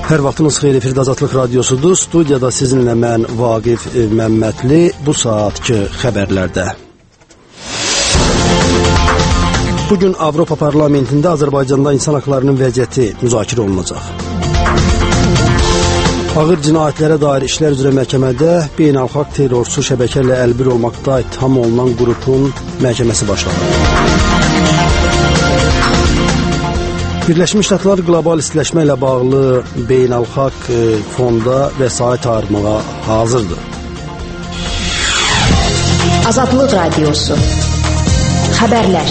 Hər vaxtınız xeyir, efirdə Azadlıq Radiosudur. Studiyada sizinlə mən Vaqif Məmmədli. Bu saatki xəbərlərdə. Bugün Avropa Parlamentində Azərbaycanda insan haqlarının vəziyyəti müzakirə olunacaq. Ağır cinayətlərə dair işlər üzrə məhkəmədə beynəlxalq terrorçu şəbəkələrlə əlbir olmaqda ittiham olunan qrupun məhkəməsi başlanır. Birləşmiş Ştatlar qlobal istiləşmə ilə bağlı beynəlxalq fonda vəsait ayırmağa hazırdır. Azadlıq Radiosu. Xəbərlər.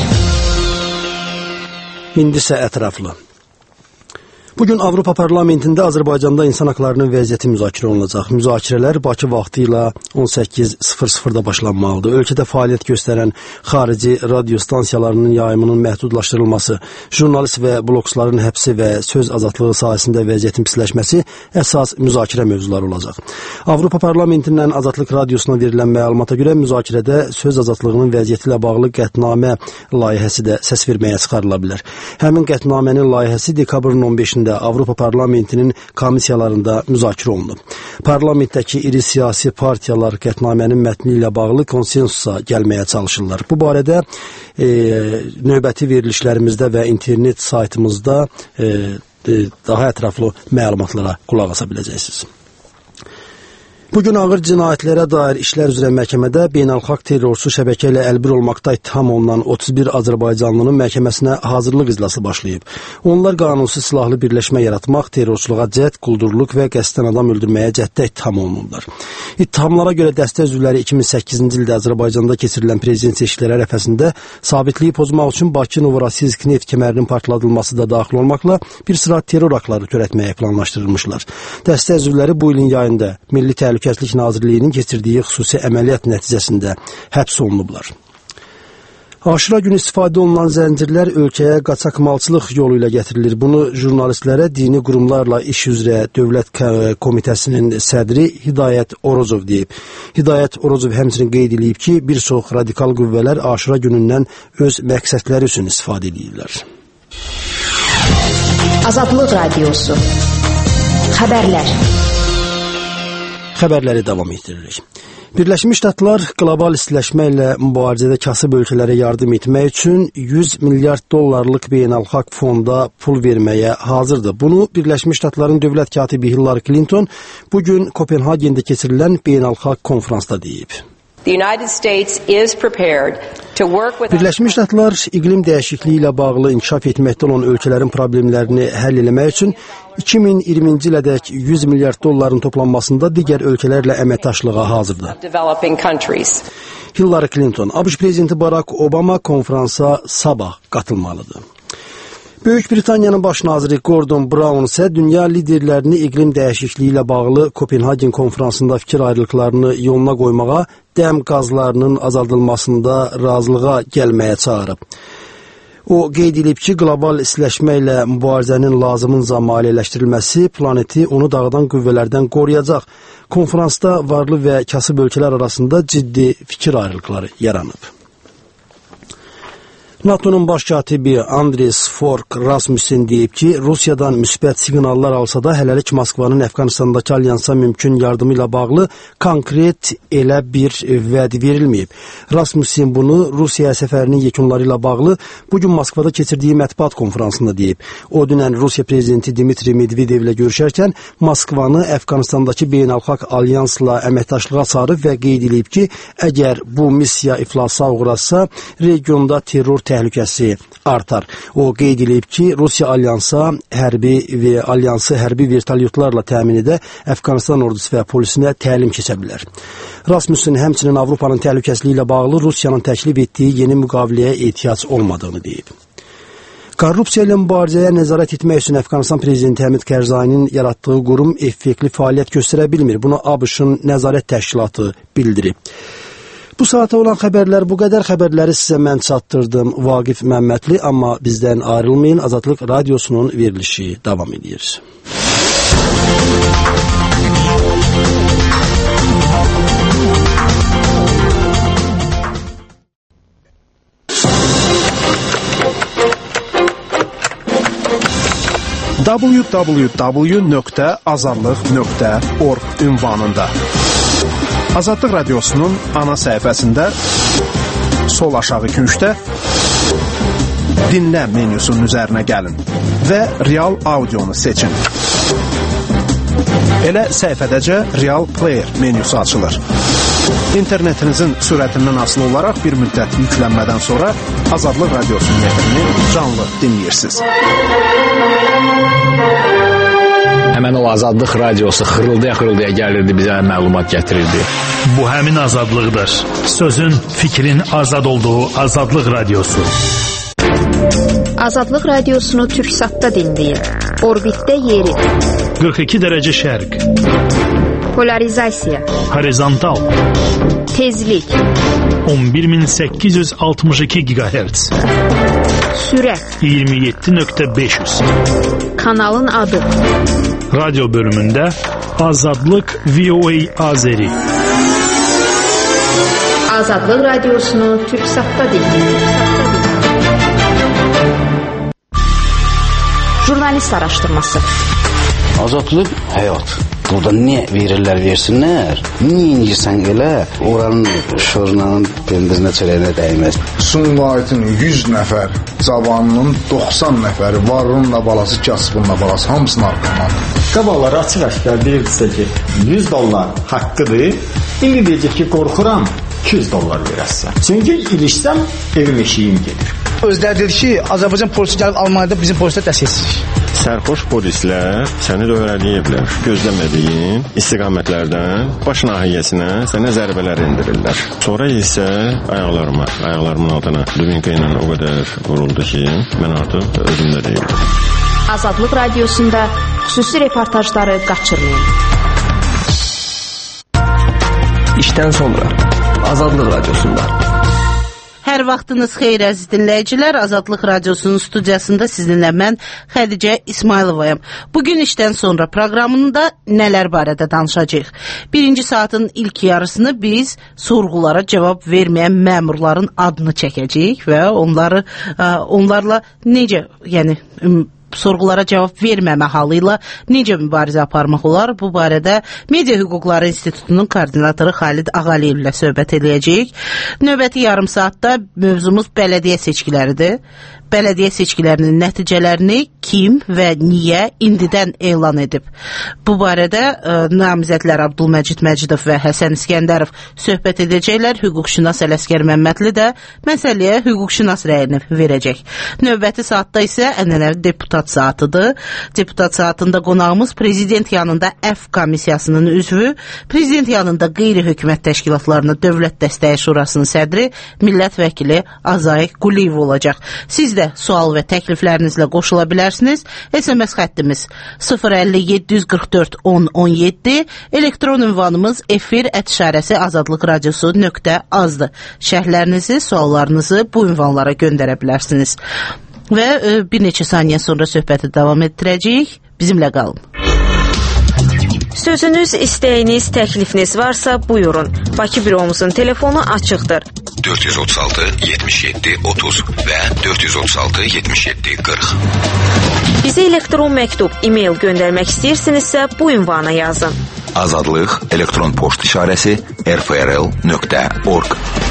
İndi isə ətraflı. Bugün Avropa Parlamentində Azərbaycanda insan haqlarının vəziyyəti müzakirə olunacaq. Müzakirələr Bakı vaxtı ilə 18:00-da başlanmalıdır. Ölkədə fəaliyyət göstərən xarici radio stansiyalarının yayımının məhdudlaşdırılması, jurnalist və bloqçuların həbsi və söz azadlığı sahəsində vəziyyətin pisləşməsi əsas müzakirə mövzuları olacaq. Avropa Parlamentindən Azadlıq Radiosuna verilən məlumata görə müzakirədə söz azadlığının vəziyyəti ilə bağlı qətnamə layihəsi də səs verməyə çıxarıla bilər. Həmin qətnamənin layihəsi dekabrın 15-də Avropa Parlamentinin komissiyalarında müzakirə olunub. Parlamentdəki iri siyasi partiyalar qətnamənin mətni ilə bağlı konsensusa gəlməyə çalışırlar. Bu barədə növbəti verilişlərimizdə və internet saytımızda daha ətraflı məlumatlara qulaq asa biləcəksiniz. Bugün ağır cinayətlərə dair işlər üzrə məhkəmədə beynəlxalq terrorçu şəbəkə ilə əlbir olmaqda ittiham olunan 31 Azərbaycanlının məhkəməsinə hazırlıq iclası başlayıb. Onlar qanunsuz silahlı birləşmə yaratmaq, terrorçuluğa cəhd, quldurluq və qəsdən adam öldürməyə cəhddə ittiham olunurlar. İttihamlara görə dəstə üzvləri 2008-ci ildə Azərbaycanda keçirilən prezident seçkiləri ərəfəsində sabitliyi pozmaq üçün Bakı Novorosiysk neft kəmərinin partladılması da daxil olmaqla bir sıra terror aktları törətməyə planlaşdırılmışlar. Dəstə üzvləri bu ilin yayında Milli Təhlükəsizlik Nazirliyinin keçirdiyi xüsusi əməliyyat nəticəsində həbs olunublar. Aşura günü istifadə olunan zəncirlər ölkəyə qaçaqmalçılıq yolu ilə gətirilir. Bunu jurnalistlərə dini qurumlarla iş üzrə Dövlət Komitəsinin sədri Hidayət Orozov deyib. Hidayət Orozov həmçinin qeyd edib ki, bir çox radikal qüvvələr Aşura günündən öz məqsədləri üçün istifadə edirlər. Azadlıq Radiosu. Xəbərlər. Xəbərləri davam etdiririk. Birləşmiş Ştatlar qlobal istiləşmə ilə mübarizədə kasıb ölkələrə yardım etmək üçün $100 milyard beynəlxalq fonda pul verməyə hazırdır. Bunu Birləşmiş Ştatların dövlət katibi Hillary Clinton bugün Kopenhagendə keçirilən beynəlxalq konfransda deyib. Birləşmiş Ştatlar iqlim dəyişikliyi ilə bağlı inkişaf etməkdə olan ölkələrin problemlərini həll etmək üçün 2020-ci ilədək $100 milyard toplanmasında digər ölkələrlə əməkdaşlığa hazırdır. Hillary Clinton, ABŞ prezidenti Barack Obama konfransa sabah qatılmalıdır. Böyük Britaniyanın baş naziri Gordon Brown isə dünya liderlərini iqlim dəyişikliyi ilə bağlı Kopenhagen konfransında fikir ayrılıqlarını yoluna qoymağa, dəm qazlarının azaldılmasında razılığa gəlməyə çağırıb. O qeyd edib ki, qlobal istiləşmə ilə mübarizənin lazımınca maliyyələşdirilməsi planeti onu dağıdan qüvvələrdən qoruyacaq. Konfransda varlı və kasıb ölkələr arasında ciddi fikir ayrılıqları yaranıb. NATO'nun baş katibi Andris Fogh Rasmussen deyib ki, Rusiyadan müsbət siqnallar alsa da hələlik Moskvanın Əfqanistandakı alyansa mümkün yardımı ilə bağlı konkret elə bir vəd verilməyib. Rasmussen bunu Rusiya səfərinin yekunları ilə bağlı bugün Moskvada keçirdiyi mətbuat konferansında deyib. O dünən Rusiya prezidenti Dmitri Medvedev ilə görüşərkən Moskvanı Əfqanistandakı beynəlxalq alyansla əməkdaşlığa çağırıb və qeyd edib ki, əgər bu missiya iflasa uğrasa, regionda terror təhlükəsi artar. O qeyd edib ki, Rusiya alyansı hərbi vertolyotlarla təmin edə Əfqanistan ordusu və polisinə təlim keçə bilər. Rasmussen həmçinin Avropanın təhlükəsizliyi ilə bağlı Rusiyanın təklif etdiyi yeni müqaviləyə ehtiyac olmadığını deyib. Korrupsiya ilə mübarizəyə nəzarət etmək üçün Əfqanistan prezidenti Həmid Kərzayinin yaratdığı qurum effektli fəaliyyət göstərə bilmir. Bunu ABŞ-ın nəzarət təşkilatı bildirib. Bu saata olan xəbərlər bu qədər. Xəbərləri sizə mən çatdırdım Vaqif Məmmədli, amma bizdən ayrılmayın. Azadlıq Radiosunun verilişi davam edir. www.azadlıq.org ünvanında. Azadlıq Radiosunun ana səhifəsində sol aşağı küncdə dinlə menyusunun üzərinə gəlin və real audionu seçin. Elə səhifədəcə Real Player menyusu açılır. İnternetinizin sürətindən asılı olaraq bir müddət yüklənmədən sonra Azadlıq Radiosunun efrini canlı dinləyirsiniz. Həmən o Azadlıq Radiosu xırıldaya gəlirdi, bizə məlumat gətirirdi. Bu həmin azadlıqdır. Sözün, fikrin azad olduğu Azadlıq Radiosu. Azadlıq Radiosunu Türksatda dinləyin. Orbitdə yeri. 42 dərəcə şərq. Polarizasiya. Horizontal. Tezlik. 11862 GHz. Sürət. 27.500. Kanalın adı. Radyo bölümündə Azadlıq VOA Azeri. Azadlıq Radiosunu Türksatda dinləyin. Jurnalist araşdırması. Azadlıq həyat. Burada niyə verirlər, versinlər? Niyə incirsən elə? Oranın şorunun pendirinə çörəyinə dəyməz. Sumqayıtın 100 nəfər cavanının 90 nəfəri varlığınla balası, kasbınla balası hamısını arqadan. Qabaqları açıq-aşkar bilirsə ki, $100 haqqıdır. İndi deyəcək ki, qorxuram, $200 verəsən. Çünki ilişsəm, evim eşiyim gedir. Özləri dedi ki, Azərbaycan polisi gəlib Almaniyada bizim polislər dəstəksizlik. Sərxoş polislər səni dövrələyiblər. Gözləmədiyin istiqamətlərdən baş nahiyəsinə sənə zərbələr endirirlər. Sonra isə ayaqlarımın altına dubinka ilə o qədər vuruldu ki, mən artıq özümdə deyildim. Azadlıq Radiosunda xüsusi reportajları qaçırmayın. İşdən sonra Azadlıq Radiosunda. Hər vaxtınız xeyir əziz dinləyicilər. Azadlıq Radiosunun studiyasında sizinlə mən Xədicə İsmayılovayam. Bugün işdən sonra proqramında nələr barədə danışacağıq? Birinci saatın ilk yarısını biz sorğulara cavab verməyən məmurların adını çəkəcəyik və onlarla necə, sorğulara cavab verməmə halı ilə necə mübarizə aparmaq olar? Bu barədə Media Hüquqları İnstitutunun koordinatoru Xalid Ağaliyev ilə söhbət edəcəyik. Növbəti yarım saatda mövzumuz bələdiyyə seçkiləridir. Bələdiyyə seçkilərinin nəticələrini kim və niyə indidən elan edib? Bu barədə namizədlər Abdülməcid Məcidov və Həsən İskəndərov söhbət edəcəklər. Hüquqşünas Ələsgər Məmmədli də məsələyə hüquqşünas rəyini verəcək. Növbəti saatda isə ənənəvi deputat saatıdır. Deputat saatında qonağımız prezident yanında Əf komissiyasının üzvü, prezident yanında qeyri-hökumət təşkilatlarına Dövlət Dəstəyi Şurasının sədri, millət vəkili Azay Quliyev olacaq. Siz də sual və təkliflərinizlə qoşula bilərsiniz. SMS xəttimiz 050-744-1017, elektron ünvanımız efir@azadlıqradiosu.az-dır. Şərhlərinizi, suallarınızı bu ünvanlara göndərə bilərsiniz. Və bir neçə saniyə sonra söhbəti davam etdirəcəyik. Bizimlə qalın. Sözünüz, istəyiniz, təklifiniz varsa buyurun. Bakı büromuzun telefonu açıqdır. 436 77 30 və 436 77 40. Bizə elektron məktub, e-mail göndərmək istəyirsinizsə bu ünvana yazın. Azadlıq elektron poçt işarəsi rfrl.org.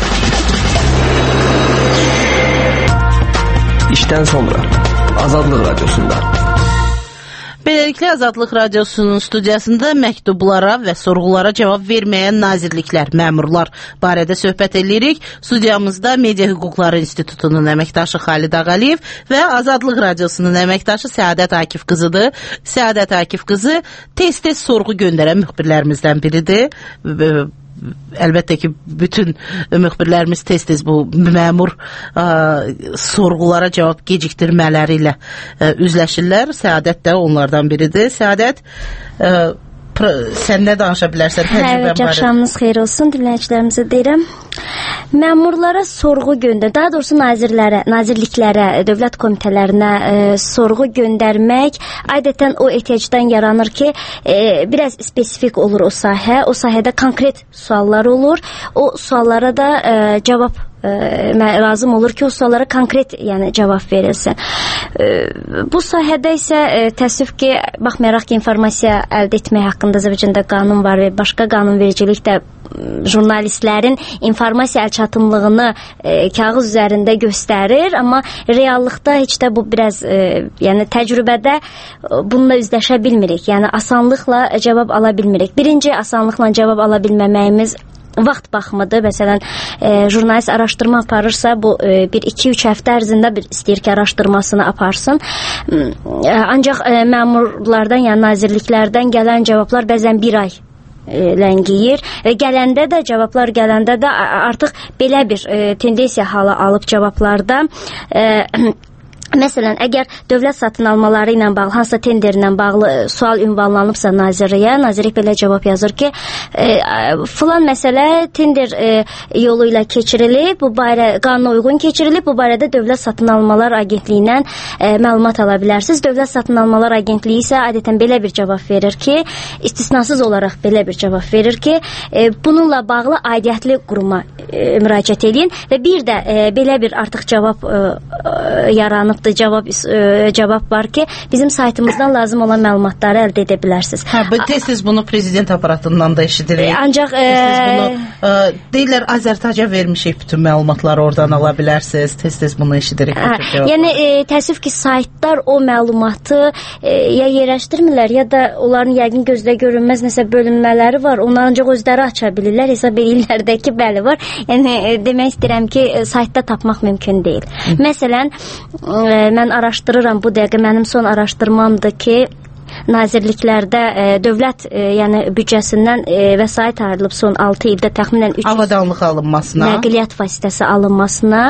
İşdən sonra Azadlıq Radiosunda. Beləliklə, Azadlıq Radiosunun studiyasında məktublara və sorğulara cavab verməyən nazirliklər, məmurlar barədə söhbət edirik. Studiyamızda Media Hüquqları İnstitutunun əməkdaşı Xalid Ağaliyev və Azadlıq Radiosunun əməkdaşı Səadət Akif qızıdır. Səadət Akif qızı tez-tez sorğu göndərən müxbirlərimizdən biridir. Əlbəttə ki, bütün müxbirlərimiz tez-tez bu məmur sorğulara cavab gecikdirmələri ilə üzləşirlər. Səadət də onlardan biridir. Səadət, sən nə danışa bilərsən təcrübən barədə? Axşamınız xeyir olsun, dinləyicilərimizə deyirəm. Məmurlara sorğu göndər, daha doğrusu nazirliklərə, dövlət komitələrinə sorğu göndərmək adətən o ehtiyacdan yaranır ki, biraz spesifik olur o sahə, o sahədə konkret suallar olur, o suallara da cavab lazım olur ki o suallara konkret yəni cavab verilsin. Bu sahədə isə təəssüf ki, baxmayaraq ki, informasiya əldə etmək haqqında Azərbaycanda qanun var və başqa qanunvericilik də jurnalistlərin informasiya əlçatımlığını kağız üzərində göstərir, amma reallıqda heç də bu biraz yəni təcrübədə bununla üzləşə bilmirik. Yəni asanlıqla cavab ala bilmirik. Birinci asanlıqla cavab ala bilməməyimiz vaxt baxımıdır. Məsələn, jurnalist araşdırma aparırsa, bu 1-2-3 həftə ərzində istəyir ki, araşdırmasını aparsın. Ancaq məmurlardan, yəni nazirliklərdən gələn cavablar bəzən bir ay ləngiyir. Gələndə də, cavablar gələndə də artıq belə bir tendensiya halı alıb cavablarda. Məsələn, əgər dövlət satın almaları ilə bağlı, hansısa tenderlə bağlı sual ünvanlanıbsa nazirliyə, nazirlik belə cavab yazır ki, filan məsələ tender yolu ilə keçirilib, bu barə qanuna uyğun keçirilib, bu barədə Dövlət Satın Almalar Agentliyindən məlumat ala bilərsiniz. Dövlət Satın Almalar Agentliyi isə adətən belə bir cavab verir ki, istisnasız olaraq belə bir cavab verir ki, bununla bağlı aidiyyətli quruma müraciət edin və bir də belə bir artıq cavab yaranıb cavab var ki, bizim saytımızdan lazım olan məlumatları əldə edə bilərsiniz. Tez-tez bunu prezident aparatından da eşidirik. Ancaq deyirlər, Azərtaca vermişik bütün məlumatları oradan ala bilərsiniz. Tez-tez bunu eşidirik. Yəni, təəssüf ki, saytlar o məlumatı ya yerləşdirmirlər, ya da onların yəqin gözlə görünməz nəsə bölünmələri var. Onu ancaq özləri aça bilirlər. Hesab edirlər də ki, bəli var. Yəni, demək istəyirəm ki, saytda tapmaq mümkün deyil. Məsələn, mən araşdırıram, bu dəqiqə mənim son araşdırmamdır ki, nazirliklərdə dövlət yəni büdcəsindən vəsait ayrılıb son 6 ildə təxminən 300 avadanlıq alınmasına, nəqliyyat vasitəsi alınmasına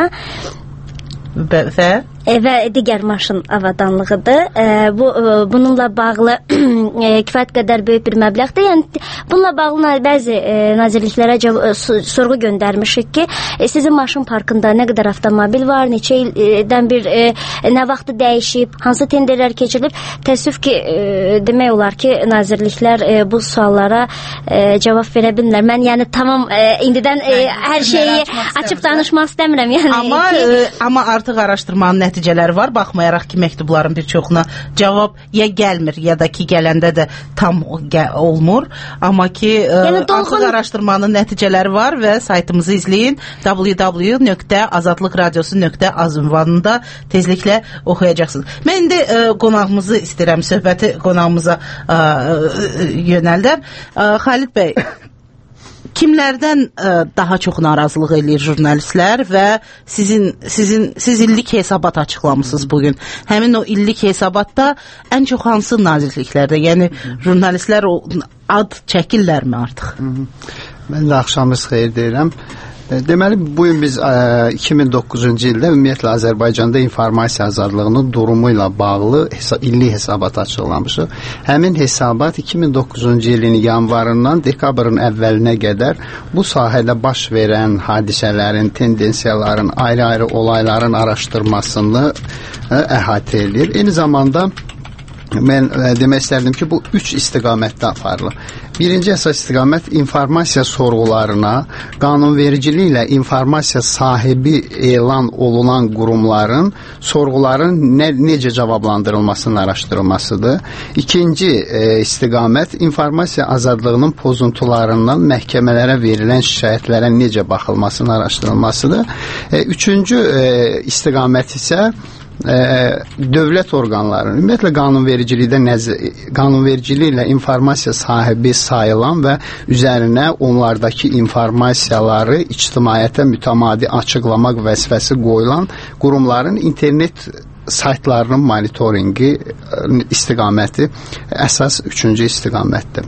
və digər maşın avadanlığıdır. Bununla bağlı kifayət qədər böyük bir məbləğdir. Yəni, bununla bağlı bəzi nazirliklərə sorğu göndərmişik ki, sizin maşın parkında nə qədər avtomobil var, neçə ildən bir nə vaxtı dəyişib, hansı tenderlər keçirilib. Təəssüf ki, demək olar ki, nazirliklər bu suallara cavab verə bilmirlər. Mən yəni tamam indidən hər şeyi açıb danışmaq istəmirəm. Amma artıq araşdırmanın nəticələri var. Baxmayaraq ki, məktubların bir çoxuna cavab ya gəlmir, ya da ki, gələndə də tam olmur. Amma ki, artıq araşdırmanın nəticələri var və saytımızı izləyin. www.azadlıqradiosu.az ünvanında tezliklə oxuyacaqsınız. Mən indi qonağımızı istəyirəm, söhbəti qonağımıza yönəldəm. Xalid bəy, kimlərdən daha çox narazılıq eləyir jurnalistlər və siz illik hesabat açıqlamısınız bugün. Həmin o illik hesabatda ən çox hansı nazirliklərdə, yəni jurnalistlər ad çəkirlərmi artıq? Mən də axşamınız xeyir deyirəm. Deməli, bugün biz 2009-cu ildə ümumiyyətlə Azərbaycanda informasiya azadlığının durumu ilə bağlı illik hesabat açıqlamışıq. Həmin hesabat 2009-cu ilin yanvarından dekabrın əvvəlinə qədər bu sahədə baş verən hadisələrin, tendensiyaların, ayrı-ayrı olayların araşdırmasını əhatə edir. Eyni zamanda mən demək istərdim ki, bu 3 istiqamətdə aparılır. Birinci əsas istiqamət informasiya sorğularına, qanunvericilik ilə informasiya sahibi elan olunan qurumların sorğuların necə cavablandırılmasının araşdırılmasıdır. İkinci istiqamət informasiya azadlığının pozuntularından məhkəmələrə verilən şikayətlərə necə baxılmasının araşdırılmasıdır. Üçüncü istiqamət isə dövlət orqanlarının, ümumiyyətlə qanunvericilik ilə informasiya sahibi sayılan və üzərinə onlardakı informasiyaları ictimaiyyətə mütəmadi açıqlamaq vəzifəsi qoyulan qurumların internet saytlarının monitoringi istiqaməti əsas üçüncü istiqamətdir.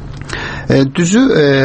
Düzü,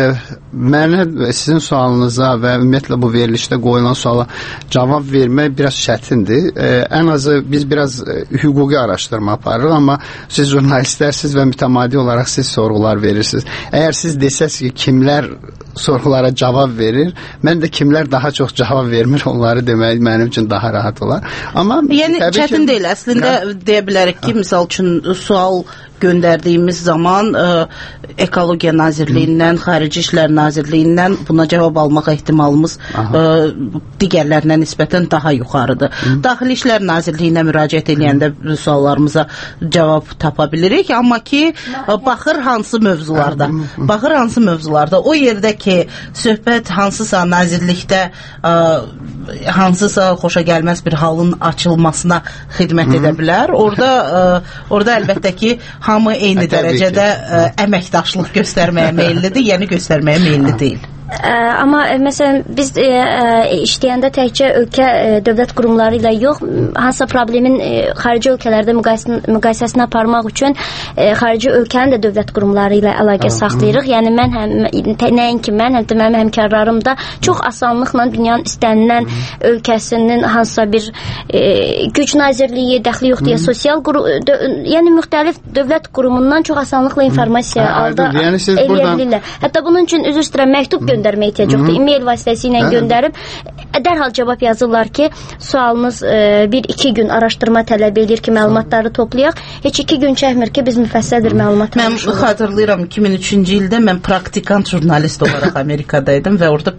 mənə sizin sualınıza və ümumiyyətlə bu verilişdə qoyulan suala cavab vermək biraz çətindir. Ən azı biz biraz hüquqi araşdırma aparırıq, amma siz jurnalistlərsiniz və mütəmadi olaraq siz sorğular verirsiniz. Əgər siz desəz ki, kimlər sorğulara cavab verir, mən də kimlər daha çox cavab vermir, onları demək mənim üçün daha rahat olar. Amma yəni çətin deyil. Əslində deyə bilərik ki, misal üçün sual göndərdiyimiz zaman Ekologiya Nazirliyindən, Xarici İşlər Nazirliyindən buna cavab almaq ehtimalımız digərlərinə nisbətən daha yuxarıdır. Daxili İşlər Nazirliyinə müraciət edəndə suallarımıza cavab tapa bilirik, amma ki baxır hansı mövzularda o yerdə ki söhbət hansısa nazirlikdə hansısa xoşa gəlməz bir halın açılmasına xidmət edə bilər. Orada əlbəttə ki hamı eyni dərəcədə əməkdaşlıq göstərməyə meyillidir, yəni göstərməyə meyilli deyil. Amma məsələn biz işləyəndə təkcə ölkə dövlət qurumları ilə yox, hansısa problemin xarici ölkələrdə müqayisəsini aparmaq üçün xarici ölkənin də dövlət qurumları ilə əlaqə saxlayırıq. Yəni mən nəinki mən, həm də mənim həmkarlarım da çox asanlıqla dünyanın istənilən ölkəsinin hansısa bir güc nazirliyi, dəxli yoxdur, sosial yəni müxtəlif dövlət qurumundan çox asanlıqla informasiya əldə edə bilirlər. Hətta bunun üçün üzr istəyirəm, məktub göndərmə ehtiyac yoxdur. E-mail vasitəsilə göndərib dərhal cavab yazırlar ki, sualınız 1-2 gün araşdırma tələb edir ki, məlumatları toplayaq. Heç 2 gün çəkmir ki, biz müfəssəl bir məlumat almışıq. Mən xatırlayıram 2003-cü ildə mən praktikant jurnalist olaraq Amerikadaydım və orada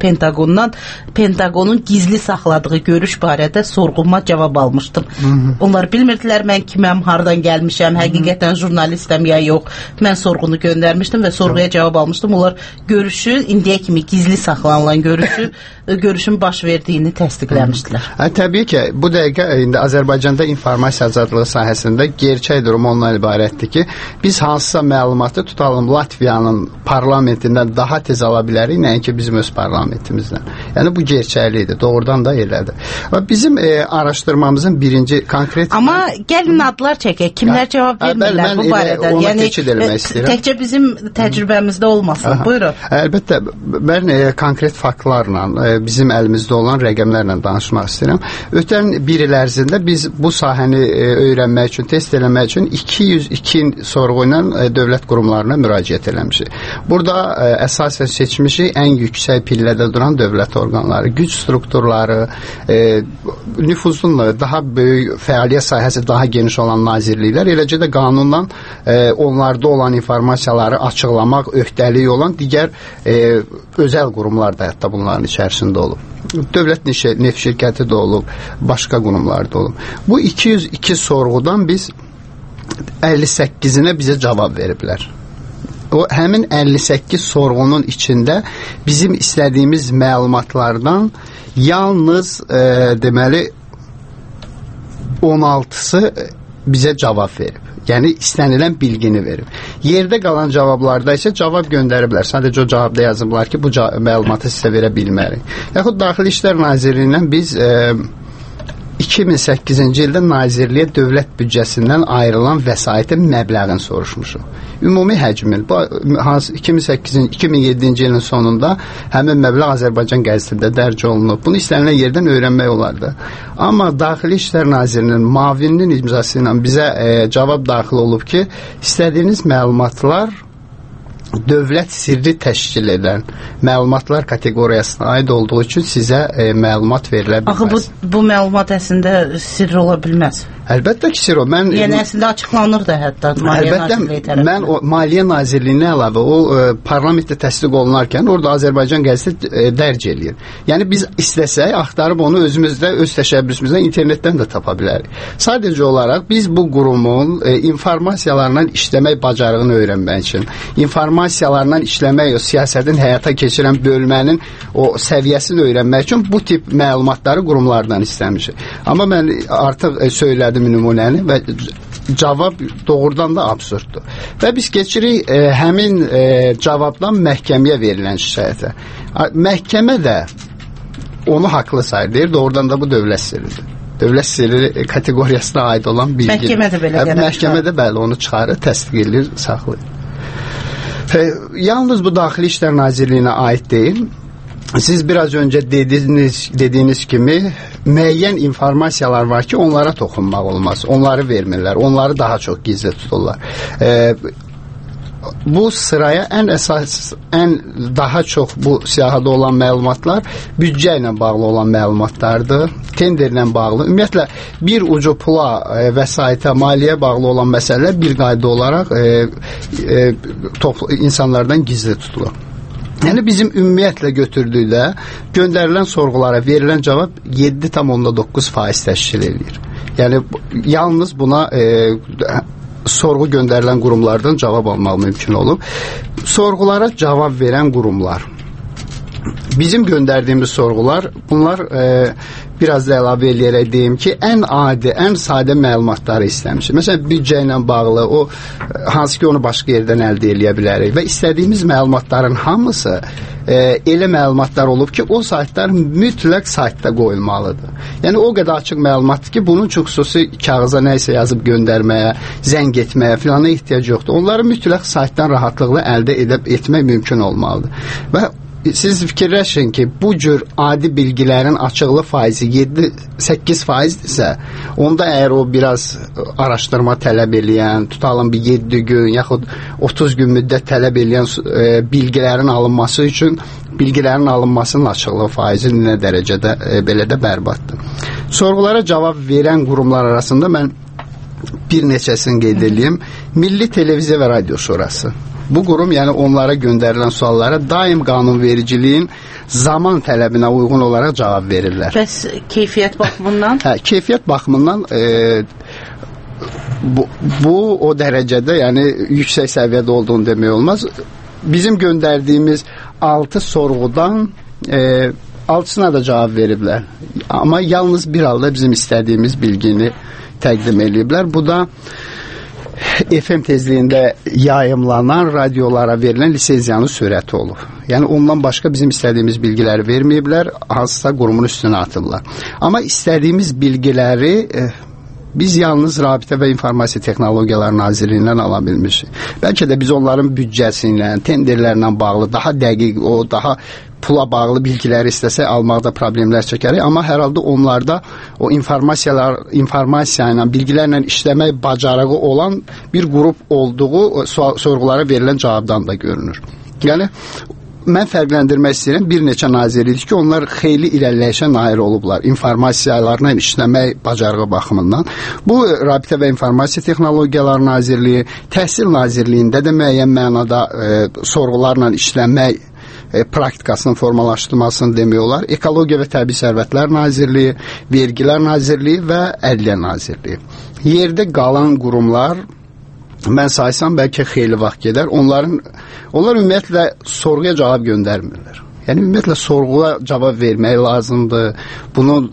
Pentagonun gizli saxladığı görüş barədə sorğuma cavab almışdım. Onlar bilmirdilər mən kiməm, hardan gəlmişəm, həqiqətən jurnalistəm ya yox. Mən sorğunu göndərmişdim və sorğuya cavab almışdım. Onlar görüşü indiyə kimi gizli saxlanılan görüşün baş verdiyini təsdiqləmişdilər. Təbii ki, bu dəqiqə indi Azərbaycanda informasiya azadlığı sahəsində gerçək durum ondan ibarətdir ki, biz hansısa məlumatı tutalım Latviyanın parlamentindən daha tez ala bilərik, nəinki bizim öz parlamentimizdən. Yəni bu gerçəklidir, doğrudan da elədir. Bizim araşdırmamızın birinci konkret... Amma gəlin adlar çəkək, kimlər cavab vermirlər bu barədə? Yəni təkcə bizim təcrübəmizdə olmasın. Buyurun. Əlbəttə, mən konkret faktlarla, bizim əlimizdə olan rəqəmlərlə danışmaq istəyirəm. Ötən bir il ərzində biz bu sahəni öyrənmək üçün, test eləmək üçün 202 sorğu ilə dövlət qurumlarına müraciət eləmişik. Burada əsasən seçmişik ən yüksək pillədə duran dövlət orqanları, güc strukturları, nüfuzun daha böyük fəaliyyət sahəsi daha geniş olan nazirliklər, eləcə də qanunla onlarda olan informasiyaları açıqlamaq öhdəliyi olan digər özəl qurumlar da hətta bunların içərisində olub. Dövlət neft şirkəti də olub, başqa qurumlar da olub. Bu 202 sorğudan biz 58-inə bizə cavab veriblər. O həmin 58 sorğunun içində bizim istədiyimiz məlumatlardan yalnız deməli 16-sı bizə cavab verib. Yəni istənilən bilgini verib. Yerdə qalan cavablarda isə cavab göndəriblər. Sadəcə o cavabda yazıblar ki, bu məlumatı sizə verə bilmərik. Yaxud Daxili İşlər Nazirliyindən biz 2008-ci ildə Nazirliyə dövlət büdcəsindən ayrılan vəsaitin məbləğini soruşmuşuq. Ümumi həcmin, 2007-ci ilin sonunda həmin məbləğ Azərbaycan qəzetində dərc olunub. Bunu istənilən yerdən öyrənmək olardı. Amma Daxili İşlər Nazirliyinin müavininin imzası ilə bizə cavab daxil olub ki, istədiyiniz məlumatlar dövlət sirri təşkil edən məlumatlar kateqoriyasına aid olduğu üçün sizə məlumat verilə bilməz. Axı bu məlumat əslində sirri ola bilməz. Əlbəttə ki, sirri o. Yəni əslində açıqlanır da hətta Maliyyə Nazirliyi tərəfindən. Mən o Maliyyə Nazirliyinə əlavə o parlamentdə təsdiq olunarkən orada Azərbaycan qəzeti dərc eləyir. Yəni biz istəsək axtarıb onu özümüzdə, öz təşəbbüsümüzdən internetdən də tapa bilərik. Sadəcə olaraq biz bu qurumun informasiyalarla işləmək bacarığını öyrənmək üçün, informasiyalarla işləmək, o siyasətin həyata keçirən bölmənin o səviyyəsini öyrənmək üçün bu tip məlumatları qurumlardan istəmişik. Amma mən artıq söylədim nümunəni və cavab doğrudan da absurddur. Və biz keçirik həmin cavabdan məhkəməyə verilən şikayətə. Məhkəmə də onu haqlı sayır, doğrudan da bu dövlət sirridir. Dövlət sirri kateqoriyasına aid olan bilgi. Məhkəmə də belə gəlir. Məhkəmə də bəli onu çıxarır, təsdiq edir, saxlayır. Yalnız bu Daxili İşlər Nazirliyinə aid deyil. Siz biraz öncə dediyiniz kimi müəyyən informasiyalar var ki, onlara toxunmaq olmaz. Onları vermirlər. Onları daha çox gizli tuturlar. bu sıraya ən əsas, ən daha çox bu siyahıda olan məlumatlar büdcə ilə bağlı olan məlumatlardır, tenderlə bağlı. Ümumiyyətlə, bir ucu pula, vəsaitə, maliyyə bağlı olan məsələlər bir qayda olaraq insanlardan gizli tutulur. Yəni bizim ümumiyyətlə götürdükdə göndərilən sorğulara verilən cavab 7,9% təşkil edir. Yəni yalnız buna sorğu göndərilən qurumlardan cavab almaq mümkün olub. Sorğulara cavab verən qurumlar. Bizim göndərdiyimiz sorğular, bunlar biraz da əlavə eləyərək deyim ki, ən adi, ən sadə məlumatları istəmişik. Məsələn, büdcə ilə bağlı, o hansı ki onu başqa yerdən əldə eləyə bilərik və istədiyimiz məlumatların hamısı elə məlumatlar olub ki, o saytlar mütləq saytda qoyulmalıdır. Yəni o qədər açıq məlumatdır ki, bunun üçün xüsusi kağıza nə isə yazıb göndərməyə, zəng etməyə filana ehtiyac yoxdur. Onları mütləq saytdan rahatlıqla əldə etmək mümkün olmalıdır. Və siz fikirləşin ki, bu cür adi bilgilərin açıqlıq faizi 7-8%dirsə, onda əgər o biraz araşdırma tələb eləyən, tutalım bir 7 gün, yaxud 30 gün müddət tələb eləyən bilgilərin alınması üçün, bilgilərin alınmasının açıqlıq faizi nə dərəcədə belə də bərbaddır. Sorğulara cavab verən qurumlar arasında mən bir neçəsini qeyd edeyim. Milli Televiziya və Radio Şurası. Bu qurum, yəni onlara göndərilən suallara daim qanunvericiliyin zaman tələbinə uyğun olaraq cavab verirlər. Bəs keyfiyyət baxımından? Hə, keyfiyyət baxımından bu o dərəcədə, yəni yüksək səviyyədə olduğunu demək olmaz. Bizim göndərdiyimiz 6 sorğudan 6-sına da cavab veriblər. Amma yalnız bir halda bizim istədiyimiz bilgini təqdim ediblər. Bu da FM tezliyində yayımlanan radiolara verilən lisenziyanın sürəti olub. Yəni ondan başqa bizim istədiyimiz bilgiləri verməyiblər, hansısa qurumun üstünə atıblar. Amma istədiyimiz bilgiləri biz yalnız Rabitə və İnformasiya Texnologiyaları Nazirliyindən ala bilmişik. Bəlkə də biz onların büdcəsi ilə, tenderlərlə bağlı, daha dəqiq, o daha pula bağlı bilgiləri istəsək almaqda problemlər çəkərik, amma hər halda onlarda o informasiya ilə, bilgilərlə işləmək bacarığı olan bir qrup olduğu sorğulara verilən cavabdan da görünür. Yəni mən fərqləndirmək istəyirəm, bir neçə nazirlik ki, onlar xeyli irəliləyişə nail olublar informasiyalarla işləmək bacarığı baxımından. Bu Rabitə və İnformasiya Texnologiyaları Nazirliyi, Təhsil Nazirliyində də müəyyən mənada sorğularla işləmək praktikasının formalaşdırılmasını demək olar. Ekologiya və Təbii Sərvətlər Nazirliyi, Vergilər Nazirliyi və Ədliyyə Nazirliyi. Yerdə qalan qurumlar, mən saysam bəlkə xeyli vaxt gedər. Onlar ümumiyyətlə sorğuya cavab göndərmirlər. Yəni ümumiyyətlə sorğuya cavab vermək lazımdır. Bunun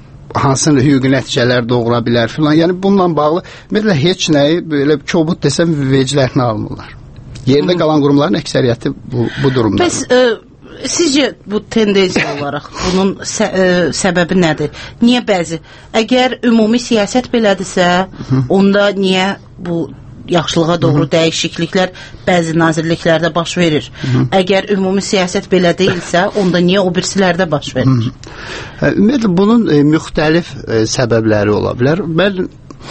hansı hüquqi nəticələr doğura bilər filan. Yəni bununla bağlı ümumiyyətlə heç nəyi belə kobud desəm veclərini almırlar. Yerdə qalan qurumların əksəriyyəti bu durumda. Bəs sizcə bu tendensiya olaraq bunun səbəbi nədir? Niyə bəzi? Əgər ümumi siyasət belədirsə, onda niyə bu yaxşılığa doğru dəyişikliklər bəzi nazirliklərdə baş verir? Əgər ümumi siyasət belə deyilsə, onda niyə o birisilərdə baş verir? Ümumiyyətlə, bunun müxtəlif səbəbləri ola bilər. Mən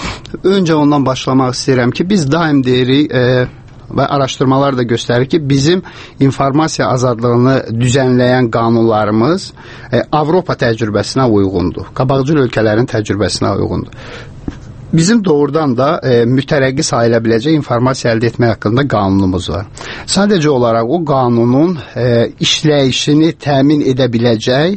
öncə ondan başlamaq istəyirəm ki, biz daim deyirik və araşdırmalar da göstərir ki, bizim informasiya azadlığını düzənləyən qanunlarımız Avropa təcrübəsinə uyğundur. Qabaqcıl ölkələrin təcrübəsinə uyğundur. Bizim doğrudan da mütərəqqi sayıla biləcək informasiya əldə etmək haqqında qanunumuz var. Sadəcə olaraq o qanunun işləyişini təmin edə biləcək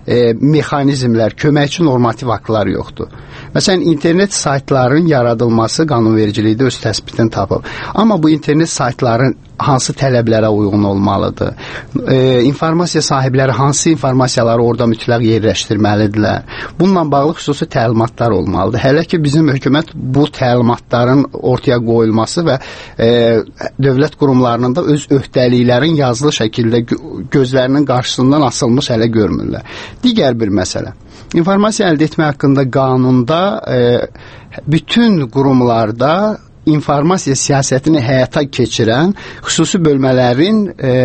mexanizmlər, köməkçi normativ aktlar yoxdur. Məsələn, internet saytların yaradılması qanunvericilikdə öz təsbitini tapıb. Amma bu internet saytların hansı tələblərə uyğun olmalıdır? İnformasiya sahibləri hansı informasiyaları orada mütləq yerləşdirməlidirlər? Bununla bağlı xüsusi təlimatlar olmalıdır. Hələ ki, bizim hökumət bu təlimatların ortaya qoyulması və dövlət qurumlarının da öz öhdəliklərin yazılı şəkildə gözlərinin qarşısından asılmış hələ görmürlər. Digər bir məsələ. İnformasiya əldə etmək haqqında qanunda bütün qurumlarda informasiya siyasətini həyata keçirən xüsusi bölmələrin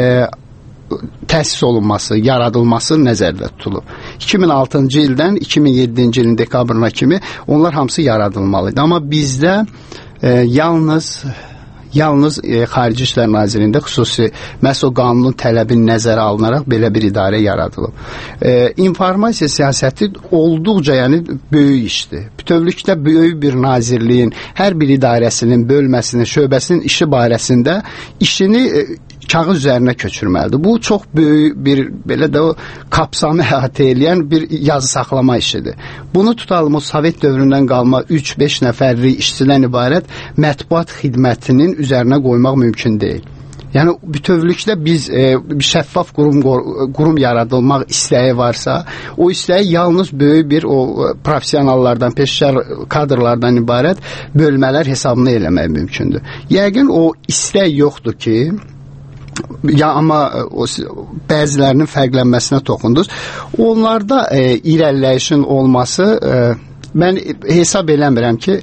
təsis olunması, yaradılması nəzərdə tutulub. 2006-cı ildən 2007-ci ilin dekabrına kimi onlar hamısı yaradılmalıydı. Amma bizdə yalnız yalnız Xarici İşlər Nazirliyində xüsusi məhz o qanunun tələbini nəzərə alınaraq belə bir idarə yaradılıb. İnformasiya siyasəti olduqca böyük işdir. Bütövlükdə böyük bir nazirliyin hər bir idarəsinin, bölməsinin, şöbəsinin işi barəsində işini kağız üzərinə köçürməlidir. Bu çox böyük bir belə də o kapsamı əhatə edən bir yazı saxlama işidir. Bunu tutalım o Sovet dövründən qalma 3-5 nəfərlik işçidən ibarət mətbuat xidmətinin üzərinə qoymaq mümkün deyil. Yəni bütövlükdə biz şəffaf qurum yaradılmaq istəyi varsa, o istəyi yalnız böyük bir o professionallardan, peşəkar kadrlardan ibarət bölmələr hesabına eləmək mümkündür. Yəqin o istək yoxdur ki, amma bəzilərinin fərqlənməsinə toxundunuz. Onlarda irəliləyişin olması mən hesab eləmirəm ki,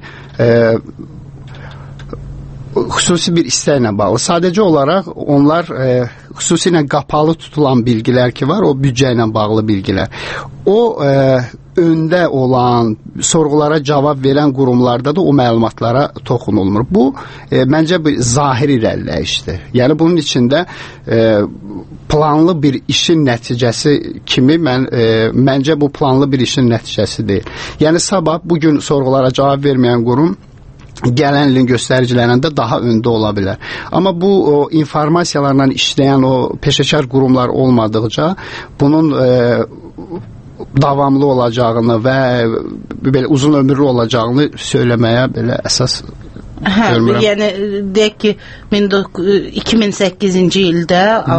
xüsusi bir istəklə bağlı. Sadəcə olaraq onlar xüsusilə qapalı tutulan bilgilər ki var, o büdcə ilə bağlı bilgilər. O öndə olan, sorğulara cavab verən qurumlarda da o məlumatlara toxunulmur. Bu məncə bir zahir irəliləyişdir. Yəni bunun içində planlı bir işin nəticəsi kimi məncə bu planlı bir işin nəticəsi deyil. Yəni sabah bugün sorğulara cavab verməyən qurum gələn ilin göstəricilərində daha öndə ola bilər. Amma bu o informasiyalarla işləyən o peşəkar qurumlar olmadıqca bunun davamlı olacağını və belə uzun ömürlü olacağını söyləməyə belə əsas görmürəm. Yəni deyək ki 2008-ci ildə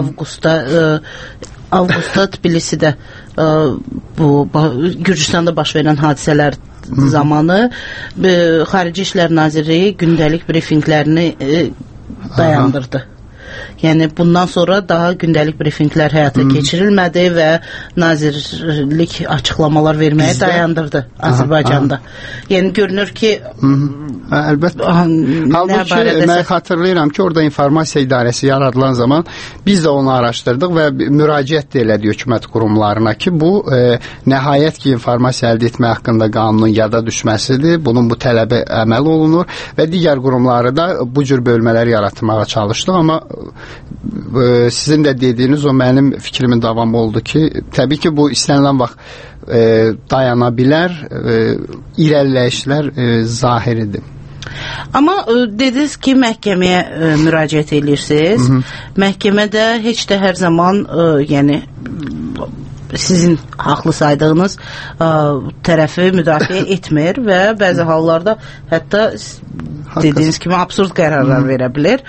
avqustda Tbilisidə bu Gürcüstanda baş verən hadisələr zamanı Xarici İşlər Nazirliyi gündəlik brifinqlərini dayandırdı. Yəni bundan sonra daha gündəlik brifinqlər həyata keçirilmədi və nazirlik açıqlamalar verməyi dayandırdı Azərbaycanda. Yəni görünür ki, əlbəttə. Halbuki mən xatırlayıram ki, orada informasiya idarəsi yaradılan zaman biz də onu araşdırdıq və müraciət də elədik hökumət qurumlarına ki, bu nəhayət ki, informasiya əldə etmək haqqında qanunun yada düşməsidir. Bunun bu tələbə əməl olunur və digər qurumları da bu cür bölmələr yaratmağa çalışdıq, amma sizin də dediyiniz o mənim fikrimin davamı oldu ki, təbii ki, bu istənilən vaxt dayana bilər, irəliləyişlər zahiridir. Amma dediniz ki, məhkəməyə müraciət edirsiniz. Məhkəmədə heç də hər zaman yəni sizin haqlı saydığınız tərəfi müdafiə etmir və bəzi hallarda hətta dediyiniz kimi absurd qərarlar verə bilir.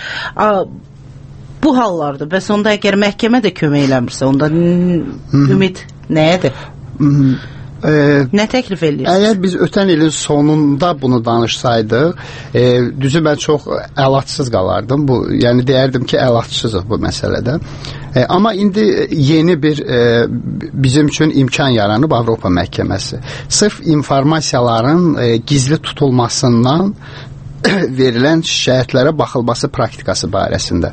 Bu hallarda bəs onda əgər məhkəmə də kömək eləmirsə, onda ümid nəyədir? Nə təklif edirsiniz? Əgər biz ötən ilin sonunda bunu danışsaydıq, düzü mən çox əlacsız qalardım. Yəni deyərdim ki, əlacsızıq bu məsələdə. Amma indi yeni bir bizim üçün imkan yaranıb Avropa məhkəməsi. Sırf informasiyaların gizli tutulmasından verilən şikayətlərə baxılması praktikası barəsində.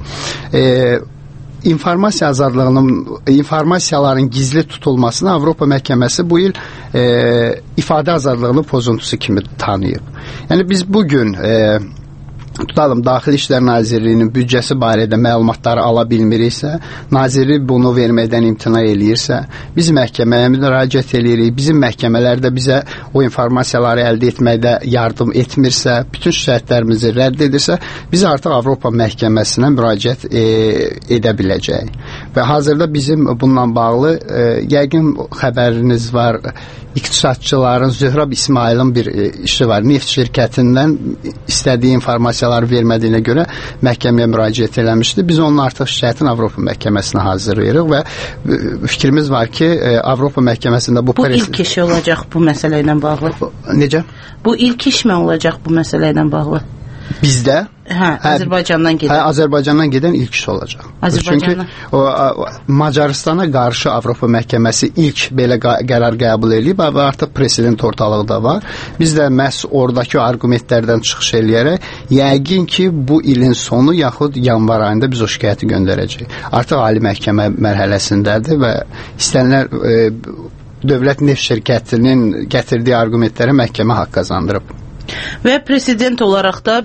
İnformasiya azadlığının, informasiyaların gizli tutulmasını Avropa məhkəməsi bu il ifadə azadlığının pozuntusu kimi tanıyıb. Yəni biz bugün tutalım, Daxili İşlər Nazirliyinin büdcəsi barədə məlumatları ala bilmiriksə, nazirlik bunu verməkdən imtina eləyirsə, biz məhkəməyə müraciət eləyirik, bizim məhkəmələr də bizə o informasiyaları əldə etməkdə yardım etmirsə, bütün şikayətlərimizi rədd edirsə, biz artıq Avropa məhkəməsinə müraciət edə biləcəyik. Və hazırda bizim bununla bağlı yəqin xəbəriniz var, iqtisadçıların Zöhrab İsmailin bir işi var. Neft şirkətindən istədiyi informasiyaları vermədiyinə görə məhkəməyə müraciət eləmişdi. Biz onun artıq şikayətini Avropa məhkəməsinə hazırlayırıq və fikrimiz var ki, Avropa məhkəməsində bu ilk iş olacaq bu məsələ ilə bağlı. Necə? Bu ilk iş mi olacaq bu məsələ ilə bağlı? Bizdə? Azərbaycandan gedən. Azərbaycandan gedən ilk iş olacaq. Çünki Macaristana qarşı Avropa məhkəməsi ilk belə qərar qəbul edib və artıq president ortalıqda var. Biz də məhz oradakı argumentlərdən çıxış eləyərək yəqin ki, bu ilin sonu yaxud yanvar ayında biz o şikayəti göndərəcəyik. Artıq ali məhkəmə mərhələsindədir və istənilən dövlət neft şirkətinin gətirdiyi argumentlərə məhkəmə haqq qazandırıb. Və prezident olaraq da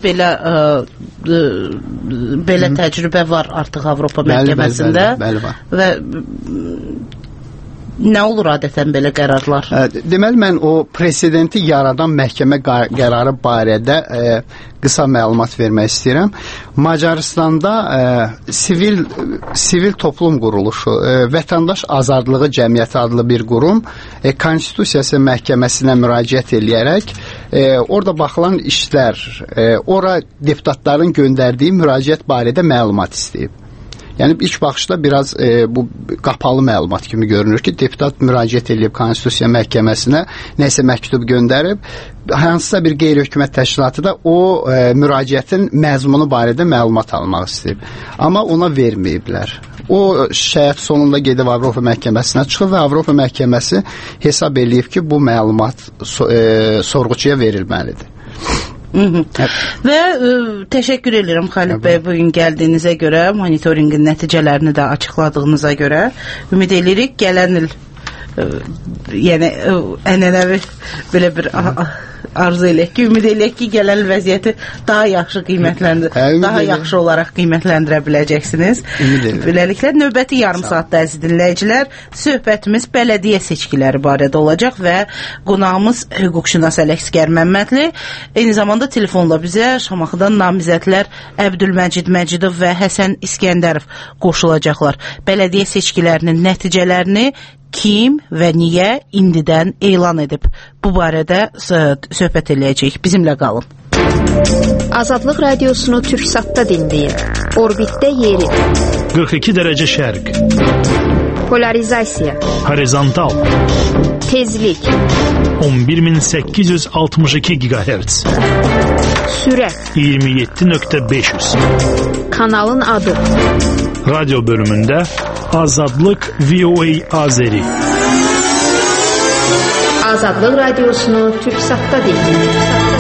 belə təcrübə var artıq Avropa məhkəməsində. Bəli, var. Və nə olur adətən belə qərarlar? Deməli, mən o prezidenti yaradan məhkəmə qərarı barədə qısa məlumat vermək istəyirəm. Macaristanda sivil toplum quruluşu, Vətəndaş Azadlığı Cəmiyyəti adlı bir qurum Konstitusiyası məhkəməsinə müraciət eləyərək orada baxılan işlər, ora deputatların göndərdiyi müraciət barədə məlumat istəyib. Yəni ilk baxışda biraz bu qapalı məlumat kimi görünür ki, deputat müraciət edib Konstitusiya məhkəməsinə nəsə məktub göndərib, hansısa bir qeyri-hökumət təşkilatı da o müraciətin məzmunu barədə məlumat almaq istəyib. Amma ona verməyiblər. O şikayət sonunda gedib Avropa məhkəməsinə çıxıb və Avropa məhkəməsi hesab eləyib ki, bu məlumat sorğuçuya verilməlidir. Və təşəkkür edirəm Xalid bəy, bugün gəldiyinizə görə, monitorinqin nəticələrini də açıqladığınıza görə. Ümid edirik gələn il yəni ənənəvi belə bir arzu eləyək ki, ümid eləyək ki, gələn vəziyyəti daha yaxşı daha yaxşı olaraq qiymətləndirə biləcəksiniz. Beləliklə, növbəti yarım saatda əziz dinləyicilər, söhbətimiz bələdiyyə seçkiləri barədə olacaq və qonağımız hüquqşünas Ələksgər Məmmədli, eyni zamanda telefonla bizə Şamaxıdan namizədlər Əbdülməcid Məcidov və Həsən İskəndərov qoşulacaqlar. Bələdiyyə seçkilərinin nəticələrini kim və niyə indidən elan edib? Bu barədə söhbət eləyəcəyik. Bizimlə qalın. Azadlıq radiosunu Türksatda dinləyin. Orbitdə yeri. 42 dərəcə şərq. Polarizasiya. Horizontal. Tezlik. 11862 GHz. Sürət. 27.500. Kanalın adı. Radyo bölümündə Azadlıq VOA Azeri. Azadlıq radiosunu Türksatda dinləyin.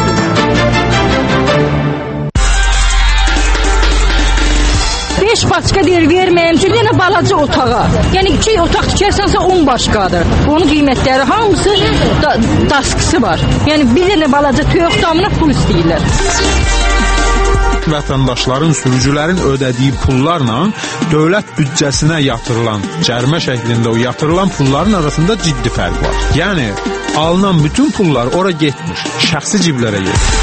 Beş başqa deyir, verməyəm ki, yenə balaca otağa. Yəni 2 otaq tikərsənsə 10 başqadır. Onun qiymətləri hamısı daskısı var. Yəni bir dənə balaca toyuq damına pul istəyirlər. Vətəndaşların, sürücülərin ödədiyi pullarla dövlət büdcəsinə yatırılan, cərimə şəklində o yatırılan pulların arasında ciddi fərq var. Yəni, alınan bütün pullar ora getmir, şəxsi ciblərə gedir.